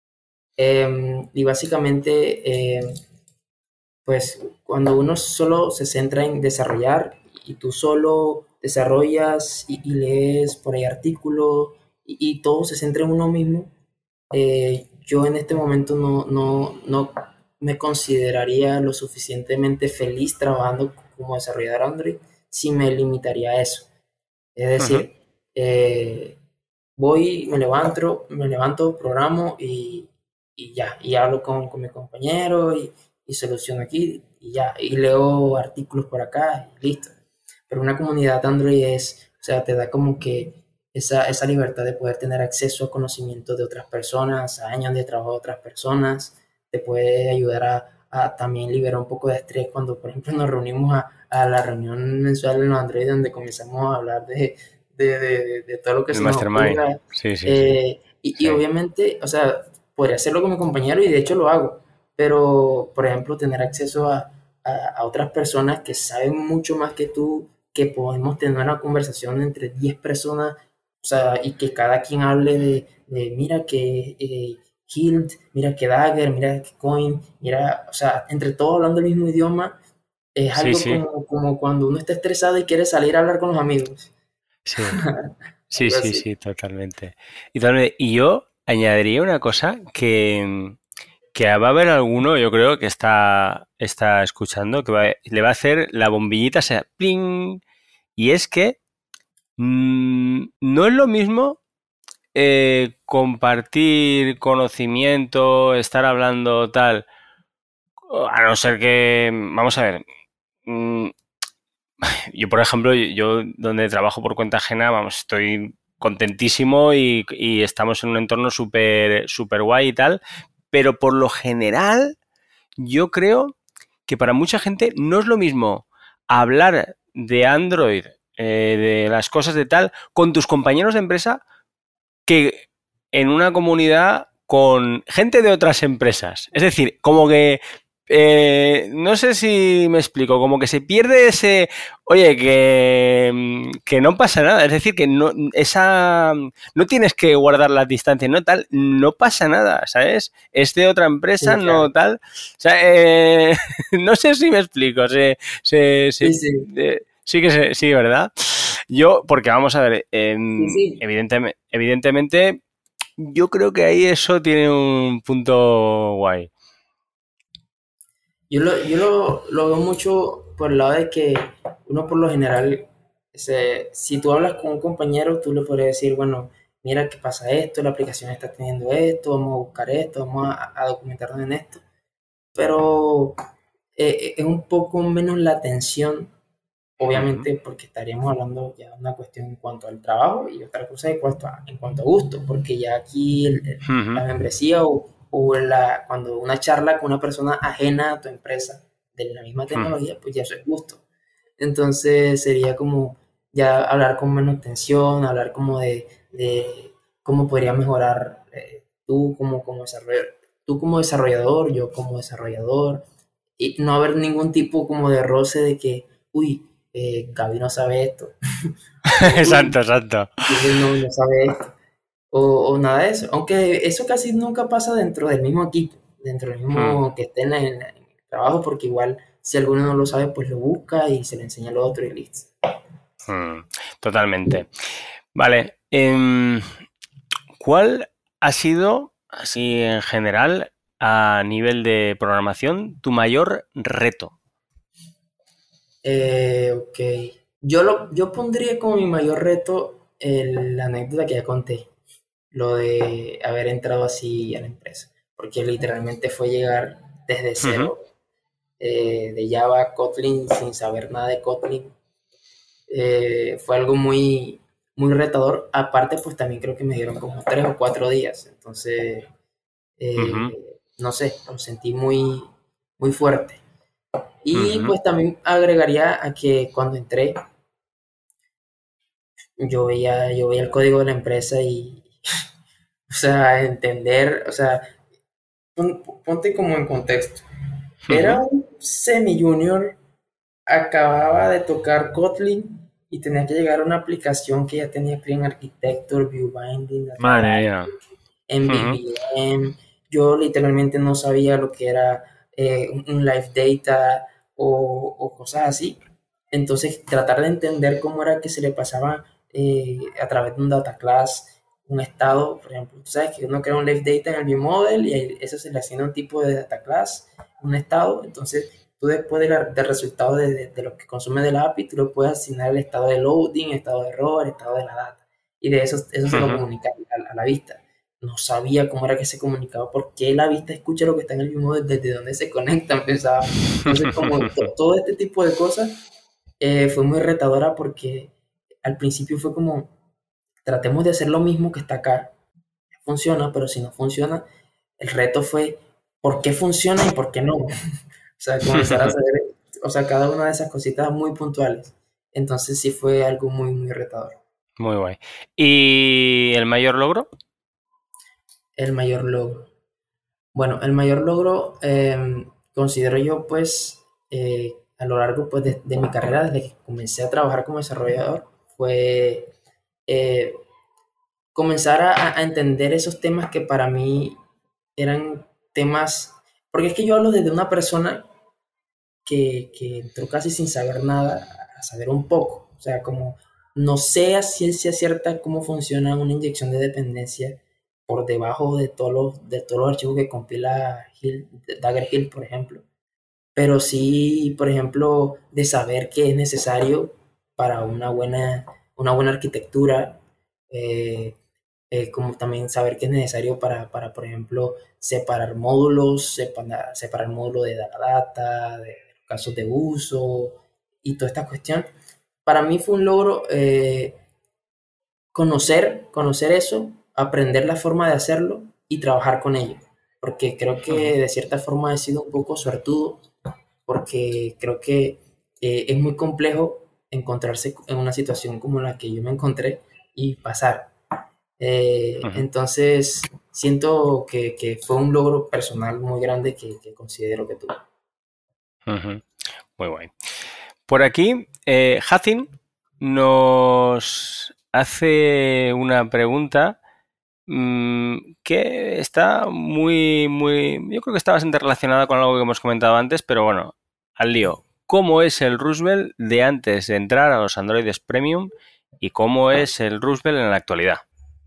[SPEAKER 2] Eh, y básicamente, eh, pues cuando uno solo se centra en desarrollar y tú solo desarrollas y, y lees por ahí artículos y, y todo se centra en uno mismo, eh, yo en este momento no, no, no me consideraría lo suficientemente feliz trabajando como desarrollador Android si me limitaría a eso. Es
[SPEAKER 1] Ujú.
[SPEAKER 2] decir, eh, voy, me levanto, me levanto, programo y, y ya, y hablo con, con mi compañero y, y soluciono aquí y ya, y leo artículos por acá y listo. Pero una comunidad Android es, o sea, te da como que esa, esa libertad de poder tener acceso a conocimientos de otras personas, a años de trabajo de otras personas, te puede ayudar a, a también liberar un poco de estrés cuando, por ejemplo, nos reunimos a, a la reunión mensual en los Android donde comenzamos a hablar de, de, de, de todo lo que
[SPEAKER 1] El
[SPEAKER 2] se nos
[SPEAKER 1] mastermind.
[SPEAKER 2] ocurra.
[SPEAKER 1] Sí, sí, sí.
[SPEAKER 2] Eh, y, y
[SPEAKER 1] Sí.
[SPEAKER 2] obviamente, o sea, podría hacerlo con mi compañero y de hecho lo hago, pero, por ejemplo, tener acceso a, a, a otras personas que saben mucho más que tú, que podemos tener una conversación entre diez personas, o sea, y que cada quien hable de, de mira que eh, Hilt, mira que Dagger, mira que Coin, mira, o sea, entre todos hablando el mismo idioma, es
[SPEAKER 1] Sí,
[SPEAKER 2] algo
[SPEAKER 1] sí.
[SPEAKER 2] como, como cuando uno está estresado y quiere salir a hablar con los amigos.
[SPEAKER 1] Sí. Sí,
[SPEAKER 2] Algo
[SPEAKER 1] sí,
[SPEAKER 2] así.
[SPEAKER 1] sí, totalmente. Y, totalmente. Y yo añadiría una cosa que, que va a haber alguno, yo creo, que está, está escuchando, que va- le va a hacer la bombillita, o sea, ¡pling! Y es que mm, no es lo mismo eh, compartir conocimiento, estar hablando tal, A no ser que, vamos a ver, yo por ejemplo, yo donde trabajo por cuenta ajena, vamos, estoy contentísimo y, y estamos en un entorno súper súper guay y tal, pero por lo general yo creo que para mucha gente no es lo mismo hablar de Android, eh, de las cosas de tal, con tus compañeros de empresa que en una comunidad con gente de otras empresas. Es decir, como que eh, no sé si me explico, como que se pierde ese, oye, que, que no pasa nada, es decir, que no, esa, no tienes que guardar las distancias, no tal, no pasa nada, ¿sabes? Es de otra empresa,
[SPEAKER 2] Sí, claro.
[SPEAKER 1] no tal, o sea, eh, no sé si me explico, se, se, se,
[SPEAKER 2] Sí, sí,
[SPEAKER 1] eh, sí que se, sí, ¿verdad? Yo, porque vamos a ver,
[SPEAKER 2] sí,
[SPEAKER 1] en,
[SPEAKER 2] sí.
[SPEAKER 1] evidentemente, evidentemente, yo creo que ahí eso tiene un punto guay.
[SPEAKER 2] Yo lo, yo lo, lo veo mucho por el lado de que uno por lo general, se- si tú hablas con un compañero, tú le podrías decir, bueno, mira que pasa esto, la aplicación está teniendo esto, vamos a buscar esto, vamos a, a documentarnos en esto. Pero eh, es un poco menos la atención,
[SPEAKER 1] Ujú,
[SPEAKER 2] obviamente, porque estaríamos hablando ya de una cuestión en cuanto al trabajo y otra cosa en cuanto a, en cuanto a gusto, porque ya aquí el- el-
[SPEAKER 1] ujú,
[SPEAKER 2] la membresía o, o la, cuando una charla con una persona ajena a tu empresa de la misma
[SPEAKER 1] ujú.
[SPEAKER 2] tecnología, pues ya eso es gusto. Entonces sería como ya hablar con menos tensión, hablar como de, de cómo podría mejorar eh, tú como, como desarrollador, tú como desarrollador, yo como desarrollador, y no haber ningún tipo como de roce de que, uy, eh, Gaby no sabe esto, o uy,
[SPEAKER 1] Exacto, exacto.
[SPEAKER 2] Luis no, no sabe esto, o, o nada de eso. Aunque eso casi nunca pasa dentro del mismo equipo, dentro del
[SPEAKER 1] Mm,
[SPEAKER 2] mismo que estén en, en el trabajo, porque igual si alguno no lo sabe, pues lo busca y se le enseña al otro y listo.
[SPEAKER 1] mm, totalmente. Vale. em, ¿cuál ha sido, así en general, a nivel de programación, tu mayor reto?
[SPEAKER 2] Eh, ok. Yo, lo, yo pondría como mi mayor reto el- la anécdota que ya conté, lo de haber entrado así a la empresa, porque literalmente fue llegar desde
[SPEAKER 1] Ujú,
[SPEAKER 2] cero eh, de Java a Kotlin sin saber nada de Kotlin. Eh, fue algo muy, muy retador. Aparte, pues también creo que me dieron como tres o cuatro días, entonces,
[SPEAKER 1] ujú,
[SPEAKER 2] eh, no sé, lo sentí muy, muy fuerte. Y
[SPEAKER 1] ujú.
[SPEAKER 2] pues también agregaría a que cuando entré, yo veía, yo veía el código de la empresa y, o sea, entender, o sea, pon- ponte como en contexto. Era
[SPEAKER 1] Ujú.
[SPEAKER 2] un semi-junior, acababa de tocar Kotlin y tenía que llegar a una aplicación que ya tenía Clean Architecture, View Binding, Data
[SPEAKER 1] Madre mía.
[SPEAKER 2] Binding, M V
[SPEAKER 1] Ujú,
[SPEAKER 2] V M. Yo literalmente no sabía lo que era eh, un, un live data o, o cosas así. Entonces, tratar de entender cómo era que se le pasaba eh, a través de un data class un estado, por ejemplo, tú sabes que uno crea un live data en el ViewModel y eso se le asigna un tipo de data class, un estado, entonces tú después de la, del resultado de, de, de, lo que consume de la A P I, tú lo puedes asignar el estado de loading, estado de error, estado de la data, y de eso, eso se lo
[SPEAKER 1] ujú.
[SPEAKER 2] comunica a, a la vista. No sabía cómo era que se comunicaba, por qué la vista escucha lo que está en el ViewModel, desde dónde se conectan, pensaba. Entonces, como to, todo este tipo de cosas eh, fue muy retadora porque al principio fue como, tratemos de hacer lo mismo que está acá, funciona, pero si no funciona, el reto fue por qué funciona y por qué no. O sea, comenzar a saber, o sea, cada una de esas cositas muy puntuales. Entonces sí fue algo muy, muy retador.
[SPEAKER 1] Muy guay. ¿Y el mayor logro?
[SPEAKER 2] El mayor logro. Bueno, el mayor logro eh, considero yo pues eh, a lo largo pues de, de, mi carrera, desde que comencé a trabajar como desarrollador, fue eh, comenzar a, a entender esos temas que para mí eran temas, porque es que yo hablo desde una persona que, que entró casi sin saber nada a saber un poco. O sea, como no sé a ciencia cierta cómo funciona una inyección de dependencia por debajo de todos los, de todos los archivos que compila Hill, Dagger Hill, por ejemplo. Pero sí, por ejemplo, de saber qué es necesario para una buena, una buena arquitectura, eh, eh, como también saber qué es necesario para, para por ejemplo, separar módulos, separar, separar módulo de la data, de casos de uso y toda esta cuestión. Para mí fue un logro eh, conocer, conocer eso, aprender la forma de hacerlo y trabajar con ello. Porque creo que de cierta forma he sido un poco suertudo, porque creo que eh, es muy complejo encontrarse en una situación como la que yo me encontré y pasar. Eh,
[SPEAKER 1] Uh-huh.
[SPEAKER 2] entonces, siento que, que, fue un logro personal muy grande que, que considero que tuve.
[SPEAKER 1] Uh-huh. Muy guay. Por aquí, eh, Hacin nos hace una pregunta mmm, que está muy, muy... Yo creo que está bastante relacionada con algo que hemos comentado antes, pero bueno, al lío. ¿Cómo es el Roosevelt de antes de entrar a los Androides Premium y cómo es el Roosevelt en la actualidad?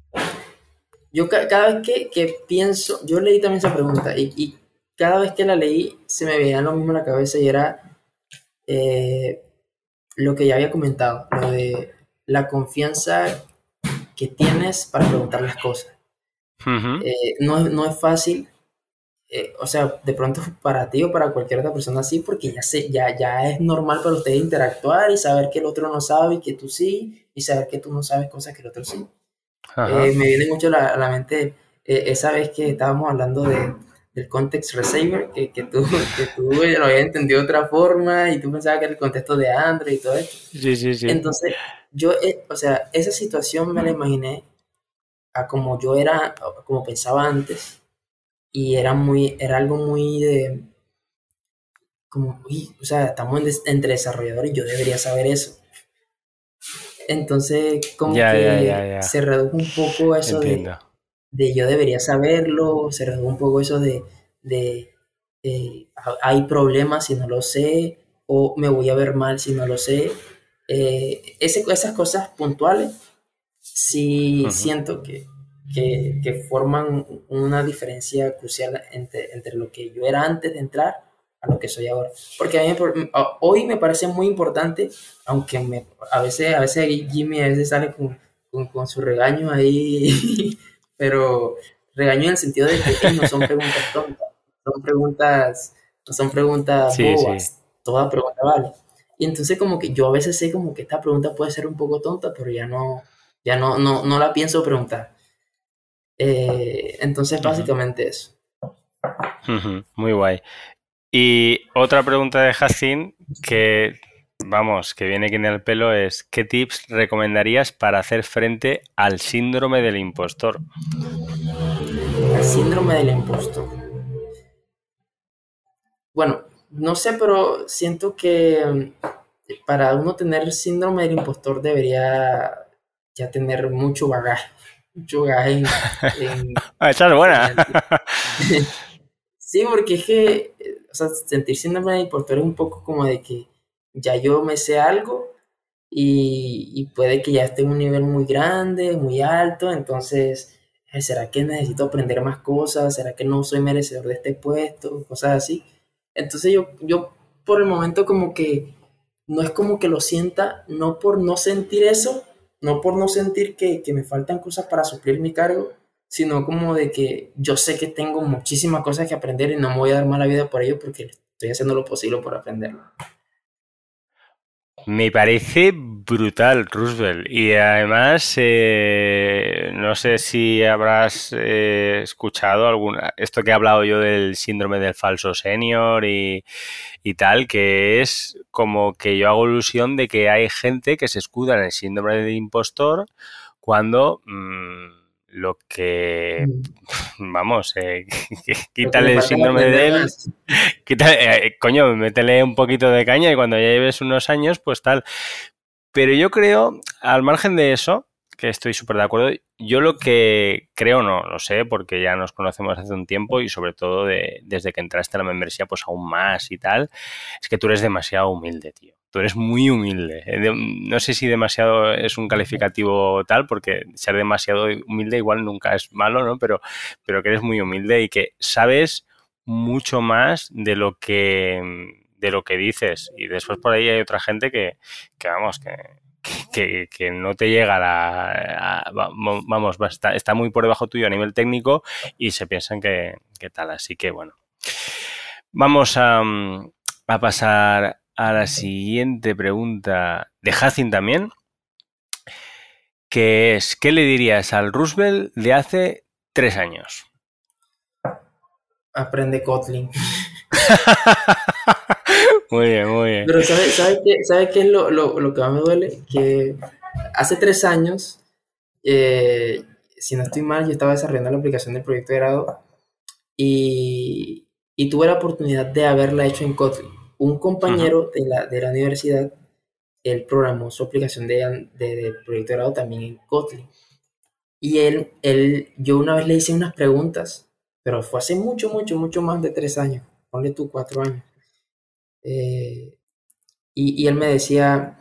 [SPEAKER 2] Yo ca cada vez que, que, pienso, yo leí también esa pregunta y, y, cada vez que la leí se me veía lo mismo en la cabeza y era eh, lo que ya había comentado, lo de la confianza que tienes para preguntar las cosas.
[SPEAKER 1] Uh-huh.
[SPEAKER 2] Eh, no, no es fácil, eh, o sea, de pronto para ti o para cualquier otra persona sí, porque ya, se, ya, ya es normal para ustedes interactuar y saber que el otro no sabe y que tú sí, y saber que tú no sabes cosas que el otro sí. Eh, me viene mucho a la, a la mente eh, esa vez que estábamos hablando de, del context receiver, que, que, tú, que tú lo habías entendido de otra forma y tú pensabas que era el contexto de Android y todo esto.
[SPEAKER 1] Sí, sí, sí.
[SPEAKER 2] Entonces, yo, eh, o sea, esa situación me la imaginé a como yo era, como pensaba antes, y era muy, era algo muy de, como, uy, o sea, estamos en des, entre desarrolladores y yo debería saber eso. Entonces, como
[SPEAKER 1] Ya, ya, ya,
[SPEAKER 2] que
[SPEAKER 1] ya.
[SPEAKER 2] se redujo un poco eso de,
[SPEAKER 1] Entiendo.
[SPEAKER 2] de yo debería saberlo, se redujo un poco eso de, de eh, hay problemas si no lo sé, o me voy a ver mal si no lo sé. Eh, ese, esas cosas puntuales sí
[SPEAKER 1] Uh-huh.
[SPEAKER 2] siento que, que, que, forman una diferencia crucial entre, entre lo que yo era antes de entrar a lo que soy ahora. Porque a mí, hoy me parece muy importante, aunque me, a, veces, a veces Jimmy a veces sale con, con, con su regaño ahí, pero regaño en el sentido de que hey, no son preguntas tontas, son preguntas, no son preguntas
[SPEAKER 1] Sí, sí.
[SPEAKER 2] bobas, toda pregunta vale. Y entonces como que yo a veces sé como que esta pregunta puede ser un poco tonta, pero ya no, ya no, no, no la pienso preguntar. Eh, entonces,
[SPEAKER 1] Uh-huh.
[SPEAKER 2] básicamente eso.
[SPEAKER 1] Uh-huh. Muy guay. Y otra pregunta de Hacin que, vamos, que viene aquí en el pelo es ¿qué tips recomendarías para hacer frente al síndrome del impostor?
[SPEAKER 2] El síndrome del impostor. Bueno, no sé, pero siento que para uno tener síndrome del impostor debería ya tener mucho bagaje, mucho bagaje en, en,
[SPEAKER 1] Esa es
[SPEAKER 2] en
[SPEAKER 1] buena.
[SPEAKER 2] el... Sí, porque es que, o sea, sentir síndrome del impostor es un poco como de que ya yo me sé algo y, y puede que ya esté en un nivel muy grande, muy alto, entonces, eh, ¿será que necesito aprender más cosas? ¿Será que no soy merecedor de este puesto? Cosas así. Entonces yo, yo por el momento como que no es como que lo sienta, no por no sentir eso, no por no sentir que, que me faltan cosas para suplir mi cargo, sino como de que yo sé que tengo muchísimas cosas que aprender y no me voy a dar mala vida por ello porque estoy haciendo lo posible por aprenderlo.
[SPEAKER 1] Me parece brutal, Roosevelt. Y además, eh, no sé si habrás eh, escuchado alguna, esto que he hablado yo del síndrome del falso senior y, y tal, que es como que yo hago ilusión de que hay gente que se escuda en el síndrome del impostor cuando mmm, lo que,
[SPEAKER 2] Mm.
[SPEAKER 1] vamos, eh,
[SPEAKER 2] Lo que le
[SPEAKER 1] quítale el
[SPEAKER 2] falta es
[SPEAKER 1] síndrome
[SPEAKER 2] aprender
[SPEAKER 1] de él.
[SPEAKER 2] más.
[SPEAKER 1] Quita, eh, coño, métele un poquito de caña y cuando ya lleves unos años, pues tal. Pero yo creo, al margen de eso, que estoy súper de acuerdo, yo lo que creo no, lo sé, porque ya nos conocemos hace un tiempo y sobre todo de, desde que entraste a la membresía, pues aún más y tal, es que tú eres demasiado humilde, tío. Tú eres muy humilde. No sé si demasiado es un calificativo tal, porque ser demasiado humilde igual nunca es malo, ¿no? Pero, pero que eres muy humilde y que sabes mucho más de lo que de lo que dices. Y después por ahí hay otra gente que, que vamos, que, que, que no te llega a la... A, vamos, está, está muy por debajo tuyo a nivel técnico y se piensan que, que tal. Así que, bueno. Vamos a, a pasar a la siguiente pregunta de Hacin también, que es, ¿qué le dirías al Roosevelt de hace tres años?
[SPEAKER 2] Aprende Kotlin.
[SPEAKER 1] Muy bien, muy bien.
[SPEAKER 2] Pero ¿sabes sabe qué, sabe qué es lo, lo, lo que más me duele? Que hace tres años, eh, si no estoy mal, yo estaba desarrollando la aplicación del proyecto de grado y, y tuve la oportunidad de haberla hecho en Kotlin. Un compañero uh-huh. de, la, de la universidad, él programó su aplicación de, de, de proyecto de grado también en Kotlin. Y él, él, yo una vez le hice unas preguntas, pero fue hace mucho, mucho, mucho más de tres años. Ponle tú cuatro años. Eh, y, y él me decía,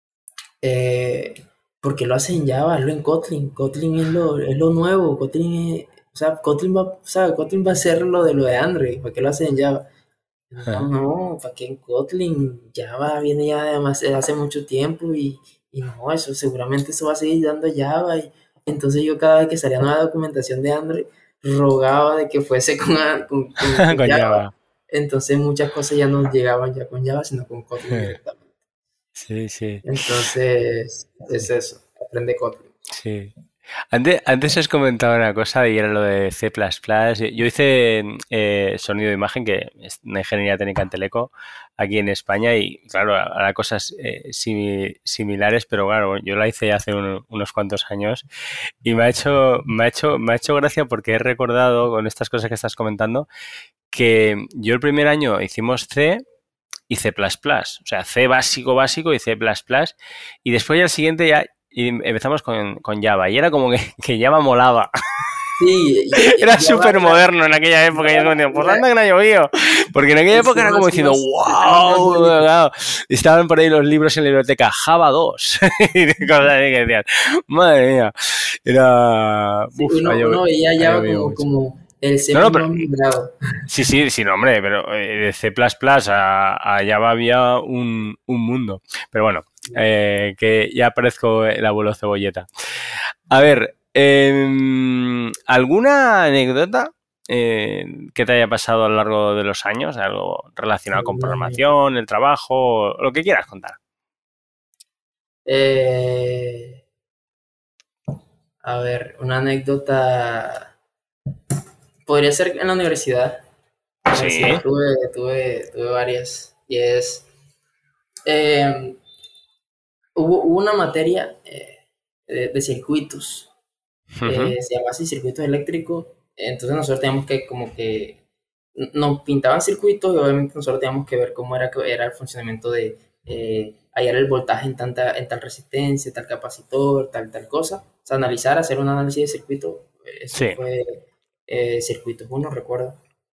[SPEAKER 2] eh, ¿por qué lo haces en Java? Hazlo en Kotlin. Kotlin es lo, es lo nuevo. Kotlin es, o sea, Kotlin va, o sea, Kotlin va a ser lo de lo de Android. ¿Por qué lo haces en Java? No, no, ¿para qué en Kotlin? Java viene ya además hace mucho tiempo y, y no, eso seguramente eso va a seguir dando Java. Y entonces yo cada vez que salía nueva documentación de Android, rogaba de que fuese con, con, con, con, con Java. Java. Entonces muchas cosas ya no llegaban ya con Java, sino con Kotlin directamente.
[SPEAKER 1] Sí, sí.
[SPEAKER 2] Entonces, es eso, aprende Kotlin.
[SPEAKER 1] Sí. Antes, antes has comentado una cosa y era lo de C plus plus. Yo hice eh, sonido de imagen, que es una ingeniería técnica en Teleco, aquí en España, y claro, hará cosas eh, sim, similares, pero claro, yo la hice hace un, unos cuantos años y me ha hecho, me ha hecho, me ha hecho gracia porque he recordado con estas cosas que estás comentando que yo el primer año hicimos C y C plus plus, o sea, C básico, básico y C plus plus, y después ya el siguiente ya y empezamos con, con Java y era como que, que Java molaba.
[SPEAKER 2] Sí,
[SPEAKER 1] era súper moderno en aquella época. Y yo como, pues anda que no ha llovido. Porque en aquella época era como diciendo, wow. Estaban por ahí los libros en la biblioteca, Java dos. Y cosas así que decían, madre mía. Era. Uf,
[SPEAKER 2] sí, uno, uno veía Java como, como el C
[SPEAKER 1] no, no, pero,
[SPEAKER 2] grado.
[SPEAKER 1] Sí, sí, sí, no, hombre, pero de C plus plus a, a Java había un, un mundo. Pero bueno, eh, que ya parezco el abuelo Cebolleta. A ver, eh, ¿alguna anécdota eh, que te haya pasado a lo largo de los años? ¿Algo relacionado con programación, el trabajo, lo que quieras contar?
[SPEAKER 2] Eh, a ver, una anécdota... Podría ser en la universidad. En la
[SPEAKER 1] sí.
[SPEAKER 2] universidad tuve, tuve, tuve varias. Y es... Eh, hubo, hubo una materia eh, de, de circuitos. Uh-huh. Eh, se llama así circuitos eléctricos. Entonces nosotros teníamos que como que... Nos pintaban circuitos y obviamente nosotros teníamos que ver cómo era, era el funcionamiento de... Eh, hallar el voltaje en, tanta, en tal resistencia, tal capacitor, tal, tal cosa. O sea, analizar, hacer un análisis de circuito. Eso sí. fue... Eh, circuitos uno, recuerdo.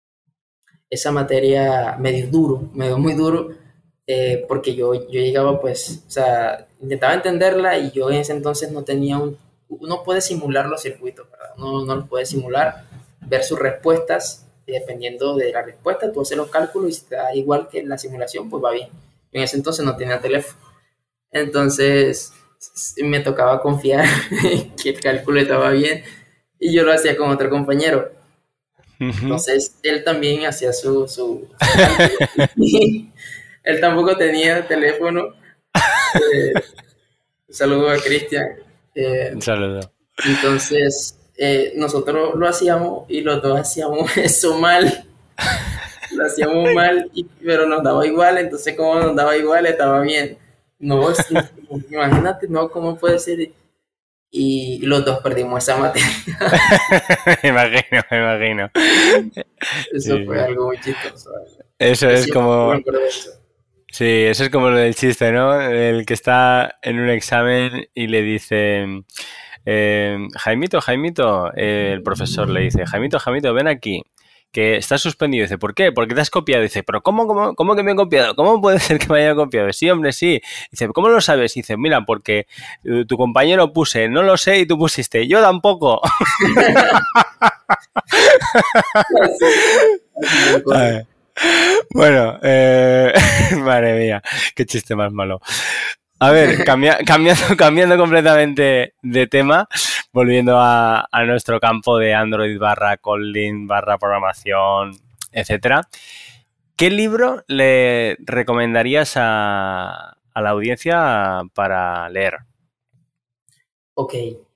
[SPEAKER 2] Esa materia me dio duro, me dio muy duro, eh, porque yo, yo llegaba pues, o sea, intentaba entenderla y yo en ese entonces no tenía un... Uno puede simular los circuitos, ¿verdad? Uno no los puede simular, ver sus respuestas, y dependiendo de la respuesta, tú haces los cálculos y si te da igual que la simulación, pues va bien. Yo en ese entonces no tenía teléfono. Entonces, me tocaba confiar que el cálculo estaba bien. Y yo lo hacía con otro compañero. Uh-huh. Entonces, él también hacía su... su, su él tampoco tenía teléfono. Eh, un saludo a Cristian. Eh,
[SPEAKER 1] un saludo.
[SPEAKER 2] Entonces, eh, nosotros lo hacíamos y los dos hacíamos eso mal. Lo hacíamos mal, y, pero nos daba igual. Entonces, como nos daba igual, estaba bien. No, imagínate, no, ¿cómo puede ser...? Y los dos perdimos esa materia.
[SPEAKER 1] me imagino, me imagino.
[SPEAKER 2] Eso sí. Fue algo muy chistoso.
[SPEAKER 1] Eso es, es como... Eso. Sí, eso es como lo del chiste, ¿no? El que está en un examen y le dicen... Eh, Jaimito, Jaimito, eh, el profesor le dice, Jaimito, Jaimito, ven aquí, que estás suspendido. Dice, ¿por qué? Porque te has copiado. Dice, ¿pero cómo, cómo, cómo que me he copiado? ¿Cómo puede ser que me haya copiado? Sí, hombre, sí. Dice, ¿cómo lo sabes? Dice, mira, porque tu compañero puse, no lo sé, y tú pusiste, yo tampoco. Bueno, eh, madre mía, qué chiste más malo. A ver, cambia, cambiando, cambiando completamente de tema, volviendo a, a nuestro campo de Android barra Kotlin barra programación, etcétera. ¿Qué libro le recomendarías a, a la audiencia para leer?
[SPEAKER 2] Ok.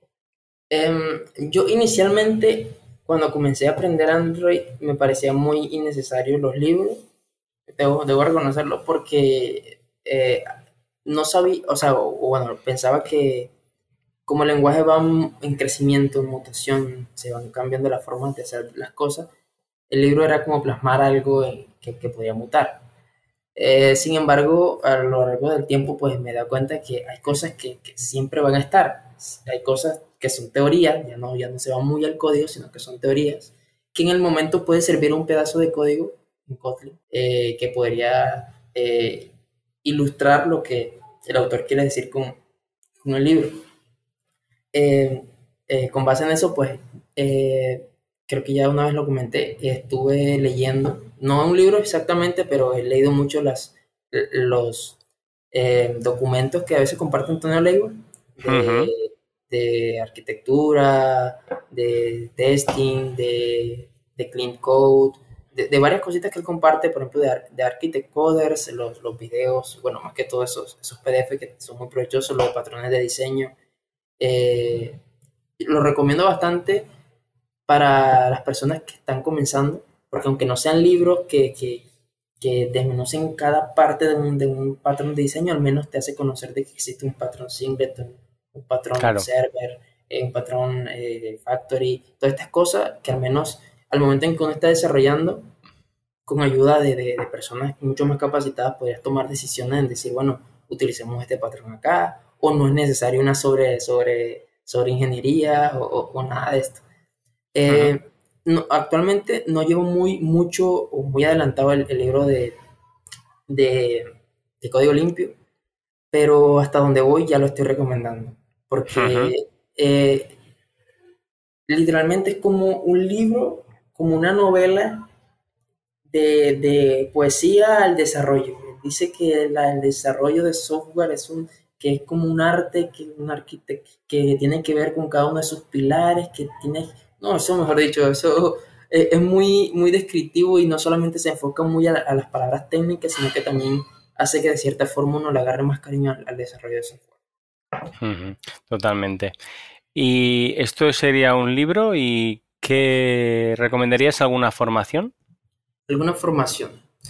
[SPEAKER 2] Um, yo inicialmente, cuando comencé a aprender Android, me parecía muy innecesario los libros. Debo, debo reconocerlo porque eh, no sabía, o sea, o, o bueno, pensaba que como el lenguaje va en crecimiento, en mutación, se van cambiando las formas de hacer las cosas, el libro era como plasmar algo en- que, que podía mutar. Eh, sin embargo, a lo largo del tiempo, pues me he dado cuenta que hay cosas que, que siempre van a estar. Hay cosas que son teorías, ya no, ya no se van muy al código, sino que son teorías, que en el momento puede servir un pedazo de código en Kotlin eh, que podría eh, ilustrar lo que el autor quiere decir con, con el libro. Eh, eh, con base en eso, pues eh, creo que ya una vez lo comenté, estuve leyendo, no un libro exactamente, pero he leído mucho las, los eh, documentos que a veces comparte Antonio Leiva de,
[SPEAKER 1] Uh-huh.
[SPEAKER 2] de arquitectura, de testing, de, de clean code, de, de, varias cositas que él comparte, por ejemplo, de, de Architect Coders, los, los videos, bueno, más que todo esos, esos P D F que son muy provechosos, los patrones de diseño. Eh, lo recomiendo bastante para las personas que están comenzando, porque aunque no sean libros que, que, que desmenucen cada parte de un, de un patrón de diseño, al menos te hace conocer de que existe un patrón singleton, un patrón
[SPEAKER 1] Claro.
[SPEAKER 2] server, eh, un patrón eh, factory, todas estas cosas que al menos al momento en que uno está desarrollando, con ayuda de, de, de personas mucho más capacitadas, podrías tomar decisiones en decir, bueno, utilicemos este patrón acá, o no es necesario una sobre, sobre, sobre ingeniería o, o, o nada de esto. Eh,
[SPEAKER 1] Uh-huh.
[SPEAKER 2] no, actualmente no llevo muy mucho o muy adelantado el, el libro de, de, de, código limpio, pero hasta donde voy ya lo estoy recomendando,
[SPEAKER 1] Uh-huh.
[SPEAKER 2] porque eh, literalmente es como un libro, como una novela de, de poesía al desarrollo. Dice que la, el desarrollo de software es un que es como un arte, que un arquitecto que tiene que ver con cada uno de sus pilares, que tiene, no, eso mejor dicho, eso es, es muy, muy descriptivo y no solamente se enfoca muy a, a, las palabras técnicas, sino que también hace que de cierta forma uno le agarre más cariño al, al desarrollo de software.
[SPEAKER 1] Uh-huh. Totalmente. ¿Y esto sería un libro? ¿Y qué recomendarías alguna formación?
[SPEAKER 2] ¿Alguna formación?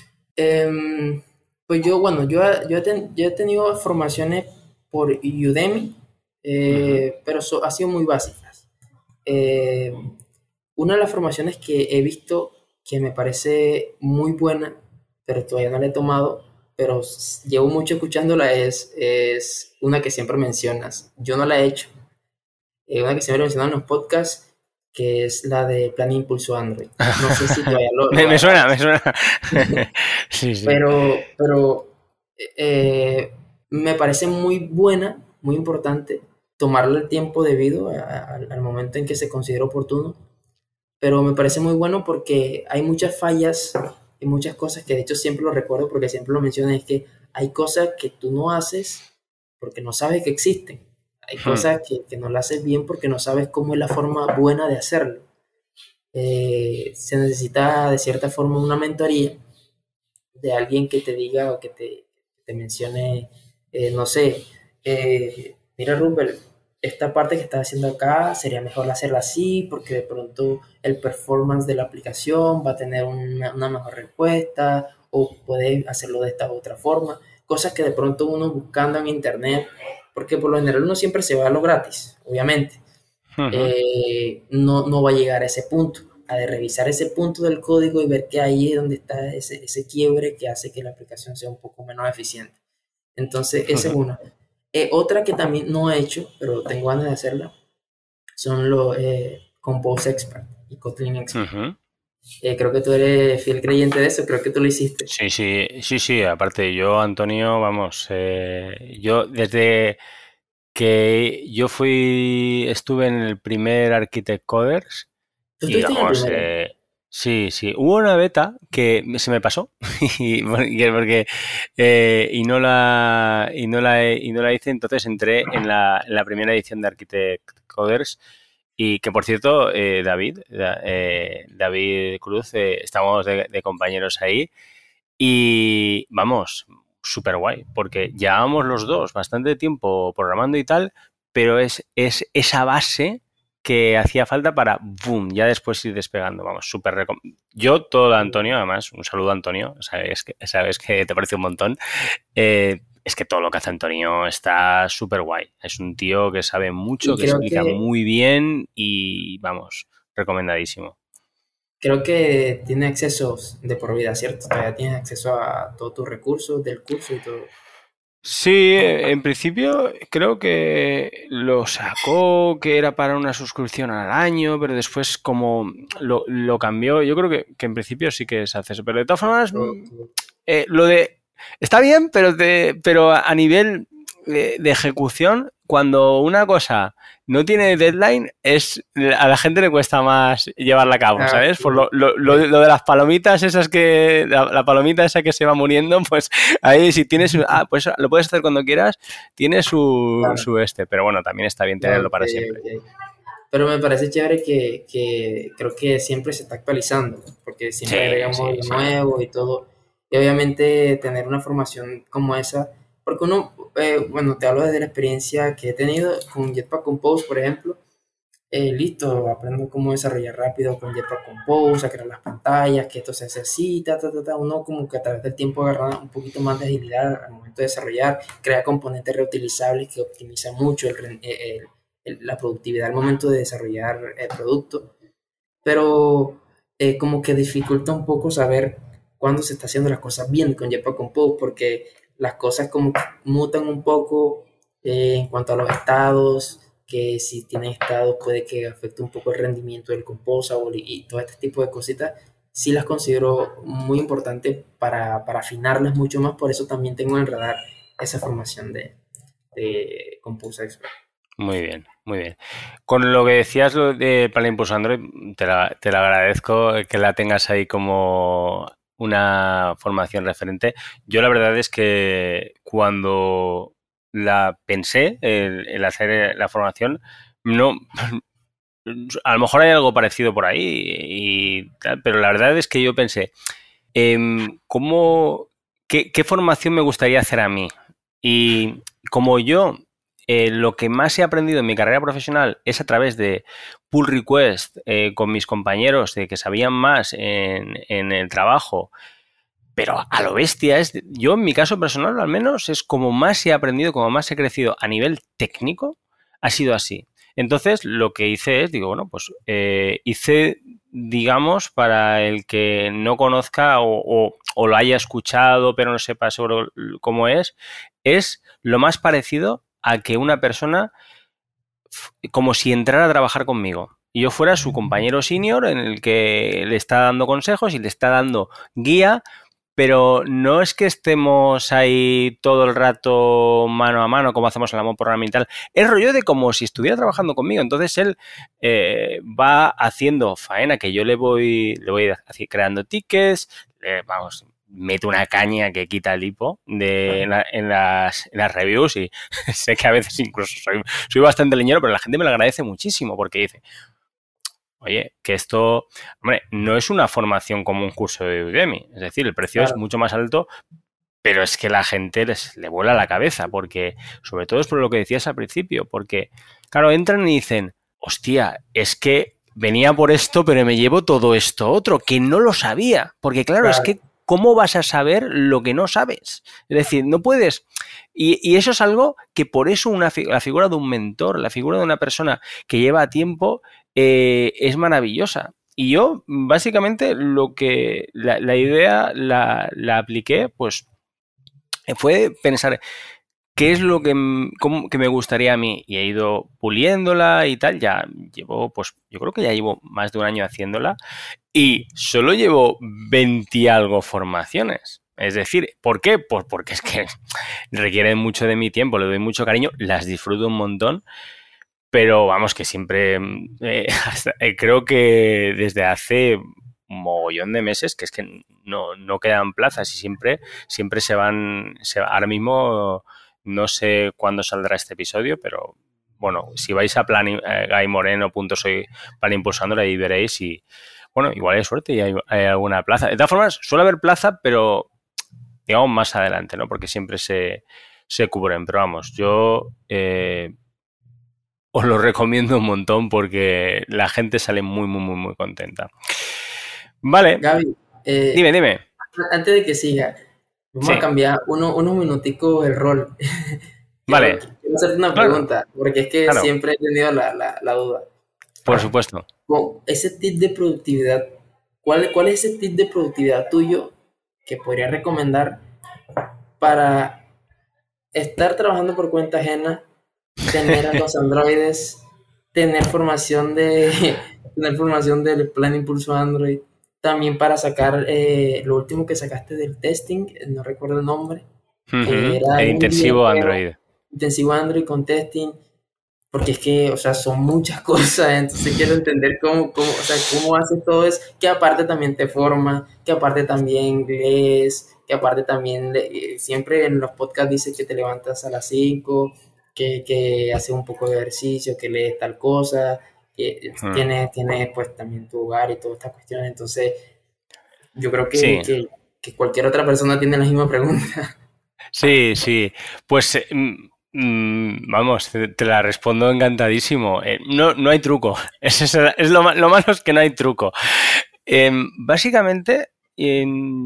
[SPEAKER 2] Eh, pues yo, bueno, yo, yo, he, ten, yo he tenido formaciones por Udemy,
[SPEAKER 1] Uh-huh.
[SPEAKER 2] eh, pero so, ha sido muy básicas. Eh, una de las formaciones que he visto que me parece muy buena, pero todavía no la he tomado, pero llevo mucho escuchándola, es, es una que siempre mencionas. Yo no la he hecho. Eh, una que siempre mencionan en los podcasts, que es la de Plan Impulso Android. No sé si todavía lo,
[SPEAKER 1] me,
[SPEAKER 2] lo
[SPEAKER 1] me suena,
[SPEAKER 2] harás.
[SPEAKER 1] me suena. Sí, sí.
[SPEAKER 2] Pero, pero eh, me parece muy buena, muy importante tomarle el tiempo debido a, a, al momento en que se considera oportuno, pero me parece muy bueno porque hay muchas fallas y muchas cosas que de hecho siempre lo recuerdo porque siempre lo menciono, es que hay cosas que tú no haces porque no sabes que existen, hay
[SPEAKER 1] Hmm.
[SPEAKER 2] cosas que, que no las haces bien porque no sabes cómo es la forma buena de hacerlo. Eh, se necesita de cierta forma una mentoría de alguien que te diga o que te, te mencione, eh, no sé, eh, mira Rupert, esta parte que estás haciendo acá sería mejor hacerla así porque de pronto el performance de la aplicación va a tener una, una mejor respuesta o puedes hacerlo de esta otra forma, cosas que de pronto uno buscando en internet, porque por lo general uno siempre se va a lo gratis, obviamente,
[SPEAKER 1] Uh-huh.
[SPEAKER 2] eh, no, no va a llegar a ese punto, a de revisar ese punto del código y ver que ahí es donde está ese, ese quiebre que hace que la aplicación sea un poco menos eficiente. Entonces, esa es
[SPEAKER 1] Uh-huh.
[SPEAKER 2] una. Eh, otra que también no he hecho, pero tengo ganas de hacerla, son los eh, Compose Expert y Kotlin Expert.
[SPEAKER 1] Uh-huh.
[SPEAKER 2] Eh, creo que tú eres fiel creyente de eso, creo que tú lo hiciste.
[SPEAKER 1] Sí, sí, sí, sí. Aparte, yo, Antonio, vamos, eh, yo desde que yo fui, estuve en el primer Architect Coders
[SPEAKER 2] ¿Tú
[SPEAKER 1] y
[SPEAKER 2] estuviste en el
[SPEAKER 1] vamos,
[SPEAKER 2] primero?
[SPEAKER 1] eh, Sí, sí. Hubo una beta que se me pasó y porque, porque, eh, y no la y no la y no la hice, entonces entré en la, en la primera edición de Architect Coders y que por cierto eh, David da- eh, David Cruz eh, estamos de, de compañeros ahí y vamos, súper guay, porque llevábamos los dos bastante tiempo programando y tal, pero es, es esa base que hacía falta para, boom, ya después ir despegando. Vamos, súper recom- Yo, todo de Antonio, además, un saludo a Antonio, sabes que, sabes que te parece un montón. Eh, es que todo lo que hace Antonio está súper guay. Es un tío que sabe mucho,
[SPEAKER 2] Y
[SPEAKER 1] que
[SPEAKER 2] creo
[SPEAKER 1] explica
[SPEAKER 2] que,
[SPEAKER 1] muy bien y, vamos, recomendadísimo.
[SPEAKER 2] creo que tiene accesos de por vida, ¿cierto? Todavía tienes acceso a todos tus recursos del curso y todo.
[SPEAKER 1] Sí, en principio creo que lo sacó que era para una suscripción al año, pero después como lo, lo cambió, yo creo que, que en principio sí que es acceso, pero de todas formas
[SPEAKER 2] Todo,
[SPEAKER 1] mm,
[SPEAKER 2] todo.
[SPEAKER 1] eh, lo de está bien, pero de, pero a nivel de, de ejecución, cuando una cosa no tiene deadline, es a la gente le cuesta más llevarla a cabo,
[SPEAKER 2] Ah,
[SPEAKER 1] ¿sabes?
[SPEAKER 2] ok,
[SPEAKER 1] Por lo, lo, lo,
[SPEAKER 2] ok.
[SPEAKER 1] lo de las palomitas esas que la, la palomita esa que se va muriendo, pues ahí si tienes, ah, pues lo puedes hacer cuando quieras, tiene su,
[SPEAKER 2] Claro,
[SPEAKER 1] su este, pero bueno, también está bien tenerlo
[SPEAKER 2] ok,
[SPEAKER 1] para siempre.
[SPEAKER 2] ok. Pero me parece chévere que, que creo que siempre se está actualizando, porque siempre
[SPEAKER 1] Sí,
[SPEAKER 2] agregan
[SPEAKER 1] sí,
[SPEAKER 2] módulos
[SPEAKER 1] sí.
[SPEAKER 2] nuevos y todo. Y obviamente tener una formación como esa, porque uno, eh, bueno, te hablo desde la experiencia que he tenido con Jetpack Compose, por ejemplo. Eh, listo, aprendo cómo desarrollar rápido con Jetpack Compose, a crear las pantallas, que esto se hace así, ta, ta, ta, ta. Uno como que a través del tiempo agarra un poquito más de agilidad al momento de desarrollar, crea componentes reutilizables que optimizan mucho el, ren- eh, el- el- la productividad al momento de desarrollar el producto, pero eh, como que dificulta un poco saber cuándo se está haciendo las cosas bien con Jetpack Compose, porque las cosas como que mutan un poco eh, en cuanto a los estados, que si tienen estados puede que afecte un poco el rendimiento del Composable y, y todo este tipo de cositas. Sí las considero muy importantes para, para afinarlas mucho más, por eso también tengo en el radar esa formación de, de Compose Expert.
[SPEAKER 1] Muy bien, muy bien. Con lo que decías lo de para el Impulso Android, te la, te la agradezco que la tengas ahí como una formación referente. Yo la verdad es que cuando la pensé, el, el hacer la formación, no, a lo mejor hay algo parecido por ahí, y tal, pero la verdad es que yo pensé, em, ¿cómo, qué, qué formación me gustaría hacer a mí? Y como yo eh, lo que más he aprendido en mi carrera profesional es a través de pull request eh, con mis compañeros de que sabían más en, en el trabajo, pero a lo bestia es, yo en mi caso personal al menos es como más he aprendido, como más he crecido a nivel técnico, ha sido así. Entonces lo que hice es, digo, bueno, pues eh, hice, digamos, para el que no conozca o, o, o lo haya escuchado pero no sepa seguro cómo es, es lo más parecido a que una persona como si entrara a trabajar conmigo y yo fuera su compañero senior en el que le está dando consejos y le está dando guía, pero no es que estemos ahí todo el rato mano a mano como hacemos en la Amor Programa y tal. Es rollo de como si estuviera trabajando conmigo. Entonces él eh, va haciendo faena que yo le voy, le voy así, creando tickets, eh, vamos, mete una caña que quita el hipo de, en, la, en, las, en las reviews y sé que a veces incluso soy, soy bastante leñero, pero la gente me lo agradece muchísimo porque dice, oye, que esto, hombre, no es una formación como un curso de Udemy. Es decir, el precio es
[SPEAKER 2] Claro,
[SPEAKER 1] mucho más alto, pero es que la gente les le vuela la cabeza, porque, sobre todo es por lo que decías al principio, porque, claro, entran y dicen, hostia, es que venía por esto, pero me llevo todo esto otro, que no lo sabía. Porque, claro, es
[SPEAKER 2] claro.
[SPEAKER 1] que, ¿cómo vas a saber lo que no sabes? Es decir, no puedes. Y, y eso es algo que por eso una, la figura de un mentor, la figura de una persona que lleva tiempo, eh, es maravillosa. Y yo, básicamente, lo que la, la idea la, la, apliqué, pues, fue pensar qué es lo que, cómo, que me gustaría a mí. Y he ido puliéndola y tal. Ya llevo, pues, yo creo que ya llevo más de un año haciéndola. Y solo llevo veinte y algo formaciones. Es decir, ¿por qué? Pues porque es que requieren mucho de mi tiempo, le doy mucho cariño, las disfruto un montón. Pero vamos, que siempre eh, hasta, eh, creo que desde hace mogollón de meses que es que no, no quedan plazas y siempre, siempre se van, se, ahora mismo no sé cuándo saldrá este episodio, pero bueno, si vais a plan, eh, gaimoreno punto soy para impulsándolo, ahí veréis y bueno, igual hay suerte y hay, hay alguna plaza. De todas formas, suele haber plaza, pero digamos más adelante, ¿no? Porque siempre se, se cubren, pero vamos, yo eh, os lo recomiendo un montón porque la gente sale muy, muy, muy, muy contenta. Vale.
[SPEAKER 2] Gaby, eh,
[SPEAKER 1] dime, dime.
[SPEAKER 2] Antes de que siga, vamos sí. a cambiar uno, unos minuticos el rol.
[SPEAKER 1] Vale.
[SPEAKER 2] Quiero, quiero hacerte una
[SPEAKER 1] claro.
[SPEAKER 2] pregunta, porque es que claro. siempre he tenido la, la, la duda.
[SPEAKER 1] Por supuesto.
[SPEAKER 2] Con ese tip de productividad, ¿cuál, ¿cuál es ese tip de productividad tuyo que podrías recomendar para estar trabajando por cuenta ajena, tener a los androides, tener formación de tener formación del plan Impulso Android, también para sacar eh, lo último que sacaste del testing, no recuerdo el nombre,
[SPEAKER 1] uh-huh.
[SPEAKER 2] que era
[SPEAKER 1] el intensivo Android.
[SPEAKER 2] Intensivo Android con testing, porque es que, o sea, son muchas cosas, entonces quiero entender cómo, cómo, o sea, cómo haces todo eso, que aparte también te forma, que aparte también lees, que aparte también le, siempre en los podcasts dices que te levantas a las cinco, que, que haces un poco de ejercicio, que lees tal cosa, que hmm. tienes, tienes pues también tu hogar y toda esta cuestión, entonces yo creo que, sí. que, que cualquier otra persona tiene la misma pregunta.
[SPEAKER 1] Sí, sí, pues... Eh, Mm, vamos, te, te la respondo encantadísimo. Eh, no, no hay truco. Es, es, es lo, lo malo es que no hay truco. Eh, básicamente, eh,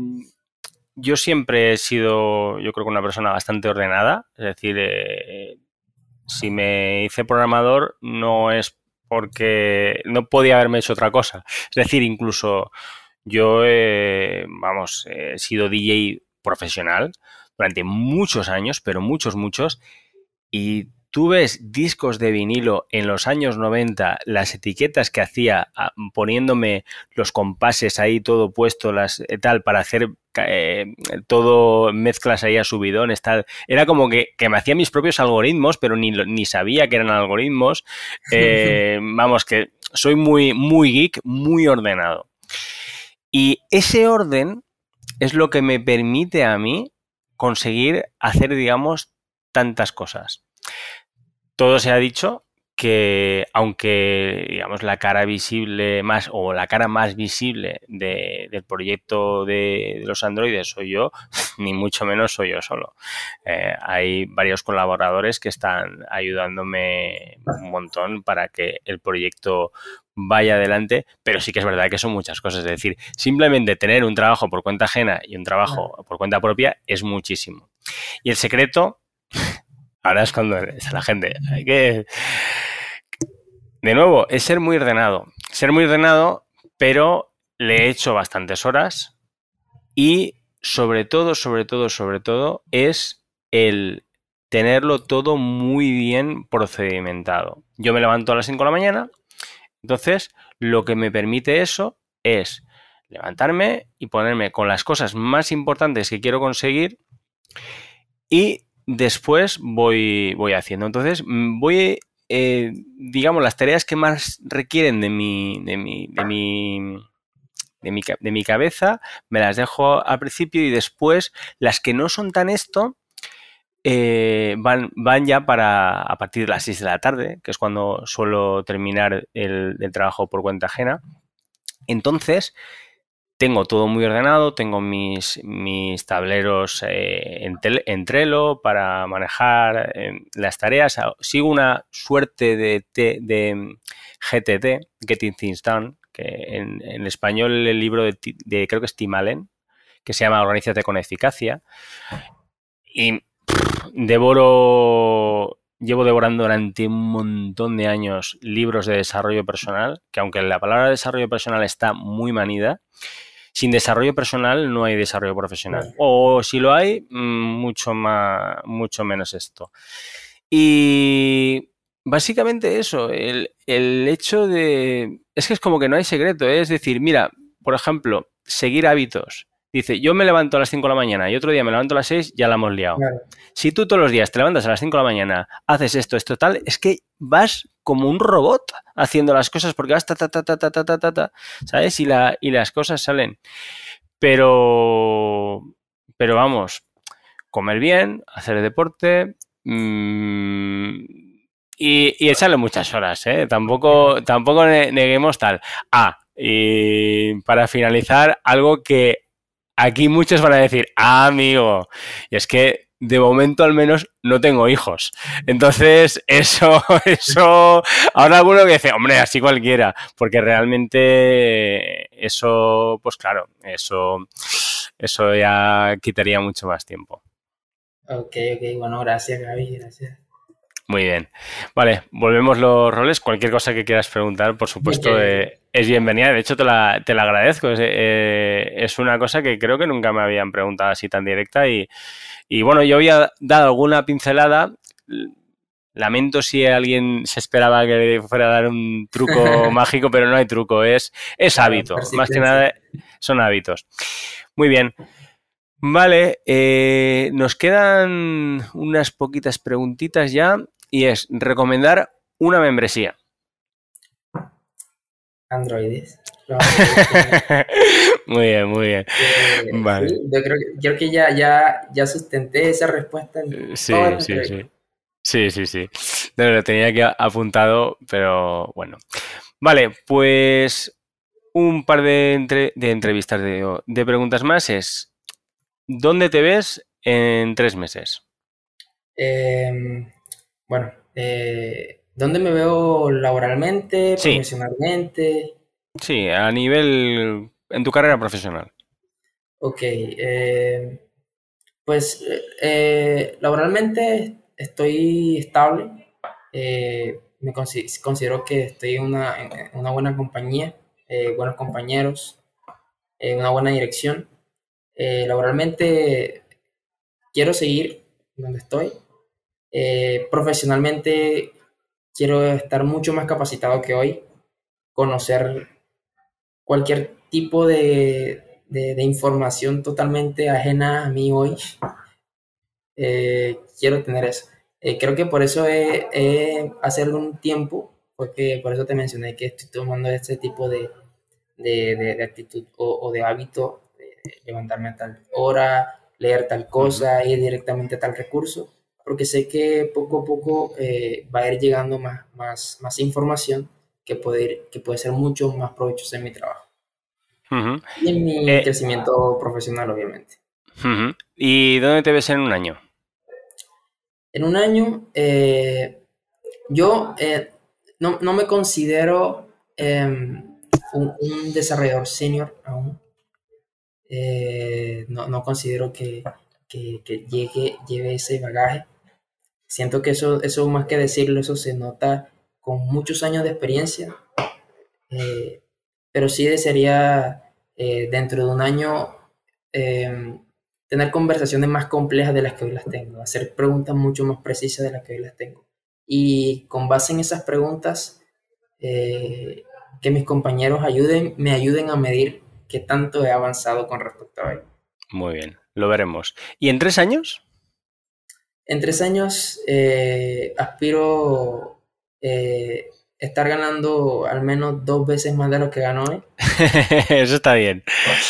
[SPEAKER 1] yo siempre he sido, yo creo que una persona bastante ordenada. Es decir, eh, si me hice programador no es porque no podía haberme hecho otra cosa. Es decir, incluso yo, eh, vamos, he sido D J profesional durante muchos años, pero muchos, muchos. Y tú ves discos de vinilo en los años noventa, las etiquetas que hacía poniéndome los compases ahí todo puesto, las tal, para hacer eh, todo mezclas ahí a subidones, tal. Era como que, que me hacía mis propios algoritmos, pero ni, ni sabía que eran algoritmos. Eh, vamos, que soy muy, muy geek, muy ordenado. Y ese orden es lo que me permite a mí conseguir hacer, digamos, tantas cosas. Todo se ha dicho que aunque, digamos, la cara visible más o la cara más visible de, del proyecto de, de los androides soy yo, ni mucho menos soy yo solo. Eh, hay varios colaboradores que están ayudándome un montón para que el proyecto vaya adelante, pero sí que es verdad que son muchas cosas. Es decir, simplemente tener un trabajo por cuenta ajena y un trabajo por cuenta propia es muchísimo. Y el secreto... Ahora es cuando está la gente. Hay que... De nuevo, es ser muy ordenado. Ser muy ordenado, pero le he hecho bastantes horas y sobre todo, sobre todo, sobre todo, es el tenerlo todo muy bien procedimentado. Yo me levanto a las cinco de la mañana, entonces lo que me permite eso es levantarme y ponerme con las cosas más importantes que quiero conseguir y después voy, voy haciendo. Entonces, voy, eh, digamos, las tareas que más requieren de mi, de mi, de mi, de mi, de mi cabeza, me las dejo al principio y después las que no son tan esto, eh, van, van ya para a partir de las seis de la tarde, que es cuando suelo terminar el, el trabajo por cuenta ajena. Entonces, tengo todo muy ordenado, tengo mis, mis tableros eh, en, tel, en Trello para manejar eh, las tareas. Sigo una suerte de, de, de G T D, Getting Things Done, que en, en español el libro de, de creo que es Tim Allen, que se llama Organízate con eficacia. Y pff, devoro... Llevo devorando durante un montón de años libros de desarrollo personal, que aunque la palabra desarrollo personal está muy manida, sin desarrollo personal no hay desarrollo profesional. O si lo hay, mucho más, mucho menos esto. Y básicamente eso, el, el hecho de... Es que es como que no hay secreto, ¿eh? Es decir, mira, por ejemplo, seguir hábitos. Dice, yo me levanto a las cinco de la mañana y otro día me levanto a las seis, ya la hemos liado. Claro. Si tú todos los días te levantas a las cinco de la mañana, haces esto, esto, tal, es que vas como un robot haciendo las cosas porque vas ta, ta, ta, ta, ta, ta, ta, ta, ¿sabes? Y, la, y las cosas salen. Pero, pero vamos, comer bien, hacer deporte mmm, y, y echarle muchas horas, ¿eh? Tampoco, tampoco neguemos tal. Ah, y para finalizar, algo que aquí muchos van a decir, ah, amigo, y es que de momento al menos no tengo hijos. Entonces, eso, eso, ahora alguno que dice, hombre, así cualquiera, porque realmente eso, pues claro, eso, eso ya quitaría mucho más tiempo.
[SPEAKER 2] Ok, ok, bueno, gracias, Gaby, gracias.
[SPEAKER 1] Muy bien. Vale, volvemos los roles. Cualquier cosa que quieras preguntar, por supuesto,
[SPEAKER 2] Okay.
[SPEAKER 1] eh, es bienvenida. De hecho, te la, te la agradezco. Es, eh, es una cosa que creo que nunca me habían preguntado así tan directa. Y, y bueno, yo había dado alguna pincelada. Lamento si alguien se esperaba que fuera a dar un truco mágico, pero no hay truco. Es, es
[SPEAKER 2] Claro,
[SPEAKER 1] hábito. Más que
[SPEAKER 2] persistencia.
[SPEAKER 1] nada, son hábitos. Muy bien. Vale, eh, nos quedan unas poquitas preguntitas ya y es recomendar una membresía.
[SPEAKER 2] Androides.
[SPEAKER 1] Muy bien, muy bien.
[SPEAKER 2] Eh,
[SPEAKER 1] Vale.
[SPEAKER 2] sí, yo creo que, creo que ya, ya, ya sustenté esa respuesta en
[SPEAKER 1] Sí,
[SPEAKER 2] toda esta
[SPEAKER 1] sí,
[SPEAKER 2] entrevista.
[SPEAKER 1] sí. Sí, sí, sí. No, lo tenía aquí apuntado, pero bueno. Vale, pues un par de, entre- de entrevistas de, de preguntas más es ¿dónde te ves en tres meses?
[SPEAKER 2] Eh, bueno, eh, ¿dónde me veo laboralmente,
[SPEAKER 1] Sí,
[SPEAKER 2] profesionalmente?
[SPEAKER 1] sí, a nivel en tu carrera profesional.
[SPEAKER 2] Ok, eh, pues eh, laboralmente estoy estable. Eh, me consi- considero que estoy en una, en una buena compañía, eh, buenos compañeros, eh, una buena dirección. Eh, laboralmente quiero seguir donde estoy. Eh, profesionalmente quiero estar mucho más capacitado que hoy, conocer cualquier tipo de, de- de información totalmente ajena a mí hoy. Eh, quiero tener eso. Eh, creo que por eso he, he- hace algún tiempo, porque por eso te mencioné que estoy tomando este tipo de, de, de- de actitud o, o de hábito, de levantarme a tal hora, leer tal
[SPEAKER 1] Ujú.
[SPEAKER 2] cosa, ir directamente a tal recurso, porque sé que poco a poco eh, va a ir llegando más, más, más información que puede, ir- que puede ser mucho más provechosa en mi trabajo
[SPEAKER 1] Ujú.
[SPEAKER 2] y en mi
[SPEAKER 1] Eh,
[SPEAKER 2] crecimiento profesional, obviamente.
[SPEAKER 1] ujú. ¿Y dónde te ves en un año?
[SPEAKER 2] En un año, eh, yo eh, no, no me considero eh, un, un desarrollador senior aún. Eh, no, no considero que, que, que llegue, lleve ese bagaje. Siento que eso, eso más que decirlo, eso se nota con muchos años de experiencia, eh, pero sí desearía eh, dentro de un año eh, tener conversaciones más complejas de las que hoy las tengo, hacer preguntas mucho más precisas de las que hoy las tengo. Y con base en esas preguntas, eh, que mis compañeros ayuden, me ayuden a medir qué tanto he avanzado con respecto a ello.
[SPEAKER 1] Muy bien, lo veremos. ¿Y en tres años?
[SPEAKER 2] En tres años eh, aspiro eh, estar ganando al menos dos veces más de lo que gano hoy.
[SPEAKER 1] Eso está bien.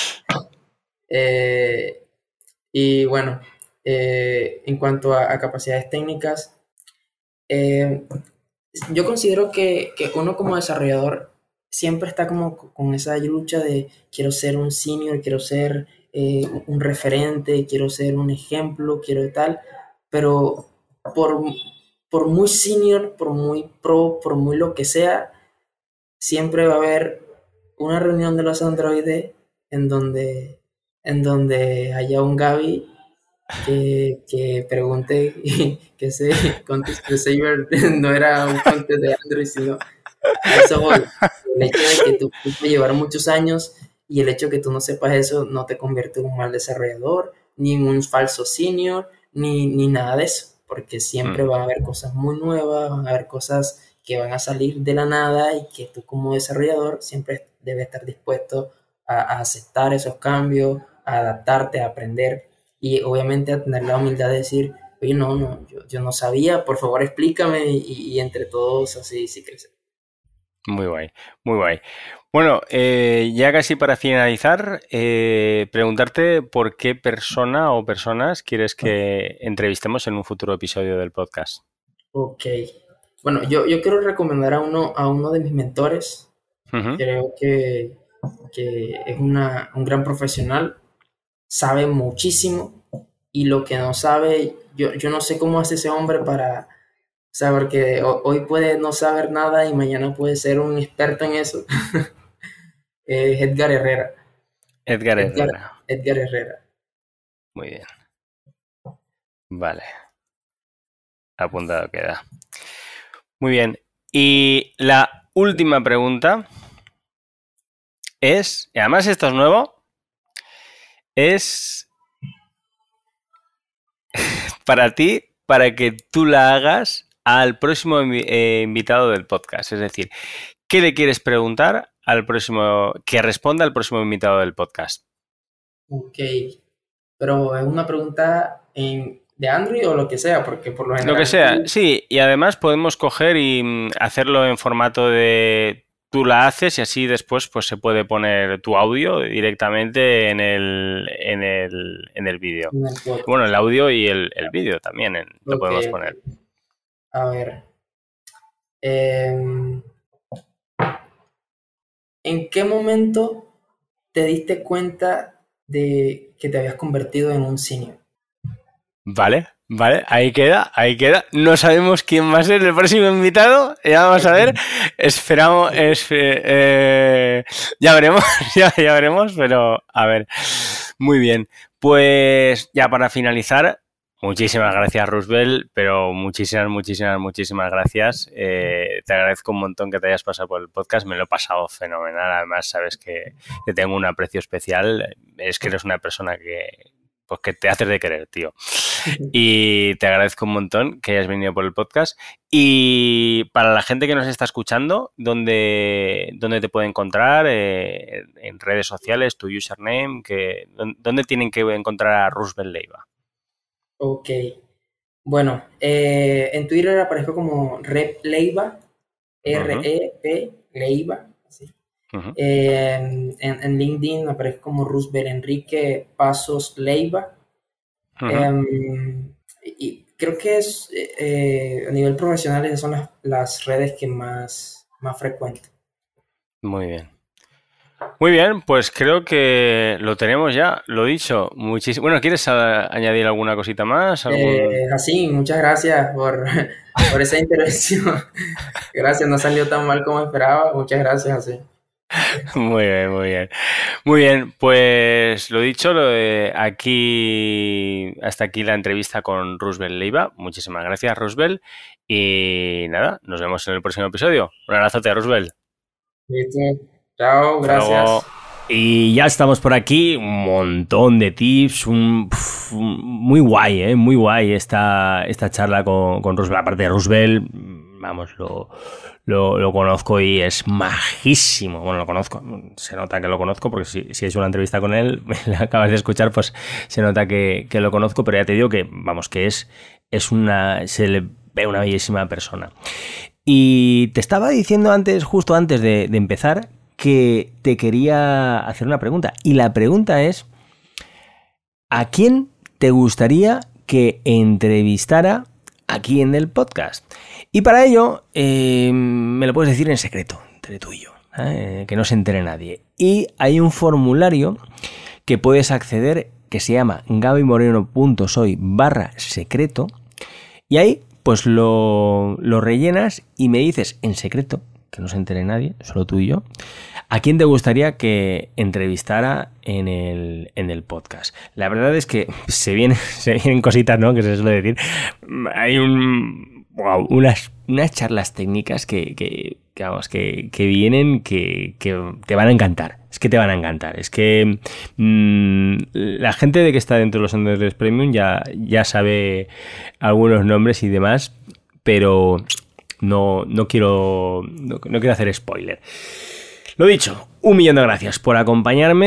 [SPEAKER 2] Eh, y bueno, eh, en cuanto a, a capacidades técnicas, eh, yo considero que, que uno como desarrollador siempre está como con esa lucha de quiero ser un senior, quiero ser eh, un referente, quiero ser un ejemplo, quiero tal, pero por, por muy senior, por muy pro, por muy lo que sea, siempre va a haber una reunión de los androides en donde, en donde haya un Gaby que, que pregunte que ese contest receiver no era un contest de Android, sino a eso voy. El hecho de que tú puedes llevar muchos años y el hecho de que tú no sepas eso no te convierte en un mal desarrollador, ni en un falso senior, ni, ni nada de eso, porque siempre
[SPEAKER 1] Ujú.
[SPEAKER 2] van a haber cosas muy nuevas, van a haber cosas que van a salir de la nada y que tú como desarrollador siempre debes estar dispuesto a, a aceptar esos cambios, a adaptarte, a aprender y obviamente a tener la humildad de decir, oye, no, no, yo, yo no sabía, por favor explícame y, y entre todos así sí crecer.
[SPEAKER 1] Muy guay, muy guay. Bueno, eh, ya casi para finalizar, eh, preguntarte por qué persona o personas quieres que entrevistemos en un futuro episodio del podcast.
[SPEAKER 2] Ok. Bueno, yo, yo quiero recomendar a uno, a uno de mis mentores. Uh-huh. Creo que, que es una, un gran profesional, sabe muchísimo y lo que no sabe, yo, yo no sé cómo hace ese hombre para saber que hoy puede no saber nada y mañana puede ser un experto en eso. Es Edgar Herrera.
[SPEAKER 1] Edgar, Edgar Herrera.
[SPEAKER 2] Edgar Herrera.
[SPEAKER 1] Muy bien. Vale. Apuntado queda. Muy bien. Y la última pregunta es, y además esto es nuevo, es para ti, para que tú la hagas al próximo eh, invitado del podcast. Es decir, ¿qué le quieres preguntar al próximo, que responda al próximo invitado del podcast?
[SPEAKER 2] Ok, pero es una pregunta en, de Android o lo que sea, porque por lo general...
[SPEAKER 1] Lo que sea, sí, y además podemos coger y hacerlo en formato de... Tú la haces y así después pues se puede poner tu audio directamente en el, en el, en el vídeo. Bueno, el audio y el, el vídeo también en, lo okay. podemos poner.
[SPEAKER 2] A ver. Eh, ¿En qué momento te diste cuenta de que te habías convertido en un senior?
[SPEAKER 1] Vale, vale, ahí queda, ahí queda. No sabemos quién va a ser el próximo invitado, ya vamos a ver. Esperamos, es, eh, ya veremos, ya, ya veremos, pero a ver. Muy bien, pues ya para finalizar, muchísimas gracias, Roosevelt, pero muchísimas, muchísimas, muchísimas gracias. Eh, te agradezco un montón que te hayas pasado por el podcast, me lo he pasado fenomenal. Además, sabes que te tengo un aprecio especial, es que eres una persona que... pues que te haces de querer, tío. Y te agradezco un montón que hayas venido por el podcast. Y para la gente que nos está escuchando, ¿dónde, dónde te puede encontrar? Eh, en redes sociales, tu username, que, ¿dónde tienen que encontrar a Roosevelt Leiva?
[SPEAKER 2] Ok. Bueno, eh, en Twitter aparezco como Rep Leiva, R E P Leiva. ¿Sí? Uh-huh. Eh, en, en LinkedIn aparece como Roosevelt Enrique Pasos Leiva. Uh-huh. eh, y creo que es eh, a nivel profesional esas son las, las redes que más, más frecuento.
[SPEAKER 1] Muy bien. Muy bien, pues creo que lo tenemos ya, lo dicho. Muchísimo. Bueno, ¿quieres a, añadir alguna cosita más? ¿Algún...
[SPEAKER 2] Eh, así, muchas gracias por, por esa intervención. Gracias, no salió tan mal como esperaba. Muchas gracias, así.
[SPEAKER 1] Muy bien, muy bien. Muy bien, pues lo dicho, lo de aquí, hasta aquí la entrevista con Roosevelt Leiva. Muchísimas gracias, Roosevelt. Y nada, nos vemos en el próximo episodio. Un abrazote, Roosevelt.
[SPEAKER 2] Listo. Chao, gracias.
[SPEAKER 1] Y ya estamos por aquí, un montón de tips, un, pf, muy guay, ¿eh? Muy guay esta, esta charla con, con Roosevelt. Aparte de Roosevelt, vamos, lo... Lo, lo conozco y es majísimo. Bueno, lo conozco, se nota que lo conozco porque si, si es una entrevista con él, me la acabas de escuchar, pues se nota que, que lo conozco, pero ya te digo que, vamos, que es, es una, se le ve una bellísima persona. Y te estaba diciendo antes, justo antes de, de empezar, que te quería hacer una pregunta. Y la pregunta es, ¿a quién te gustaría que entrevistara aquí en el podcast? Y para ello, eh, me lo puedes decir en secreto, entre tú y yo, ¿eh? Que no se entere nadie. Y hay un formulario que puedes acceder que se llama gabymoreno.soy barra secreto y ahí pues lo, lo rellenas y me dices en secreto, que no se entere nadie, solo tú y yo, a quién te gustaría que entrevistara en el, en el podcast. La verdad es que se vienen, se vienen cositas, ¿no? Que se suele decir. Hay un... Wow, unas, unas charlas técnicas que, que, que, vamos, que, que vienen que, que te van a encantar. Es que te van a encantar. Es que mmm, la gente de que está dentro de los Android Premium ya, ya sabe algunos nombres y demás, pero no, no, quiero, no, no quiero hacer spoiler. Lo dicho, un millón de gracias por acompañarme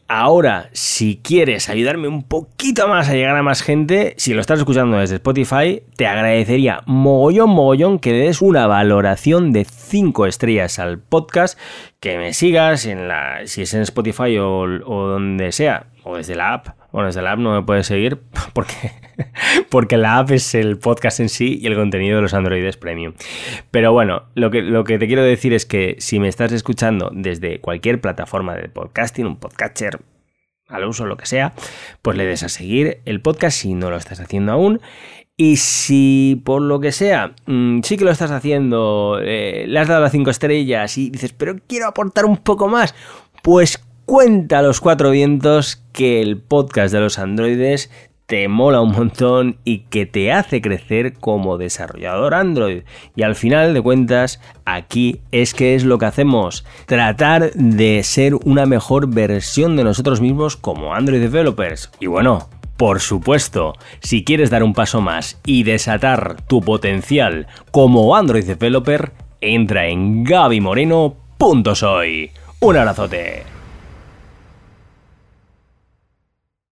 [SPEAKER 1] Ahora, si quieres ayudarme un poquito más a llegar a más gente, si lo estás escuchando desde Spotify, te agradecería mogollón, mogollón que le des una valoración de cinco estrellas al podcast, que me sigas, en la, si es en Spotify o, o donde sea, o desde la app. Bueno, desde la app no me puedes seguir porque, porque la app es el podcast en sí y el contenido de los Androides Premium. Pero bueno, lo que, lo que te quiero decir es que si me estás escuchando desde cualquier plataforma de podcasting, un podcatcher al uso, lo que sea, pues le des a seguir el podcast si no lo estás haciendo aún. Y si por lo que sea, mmm, sí que lo estás haciendo, eh, le has dado las cinco estrellas y dices, pero quiero aportar un poco más, pues cuenta a los cuatro vientos que el podcast de los androides te mola un montón y que te hace crecer como desarrollador Android. Y al final de cuentas, aquí es que es lo que hacemos, tratar de ser una mejor versión de nosotros mismos como Android developers. Y bueno, por supuesto, si quieres dar un paso más y desatar tu potencial como Android developer, entra en gaby moreno punto soy. Un abrazote.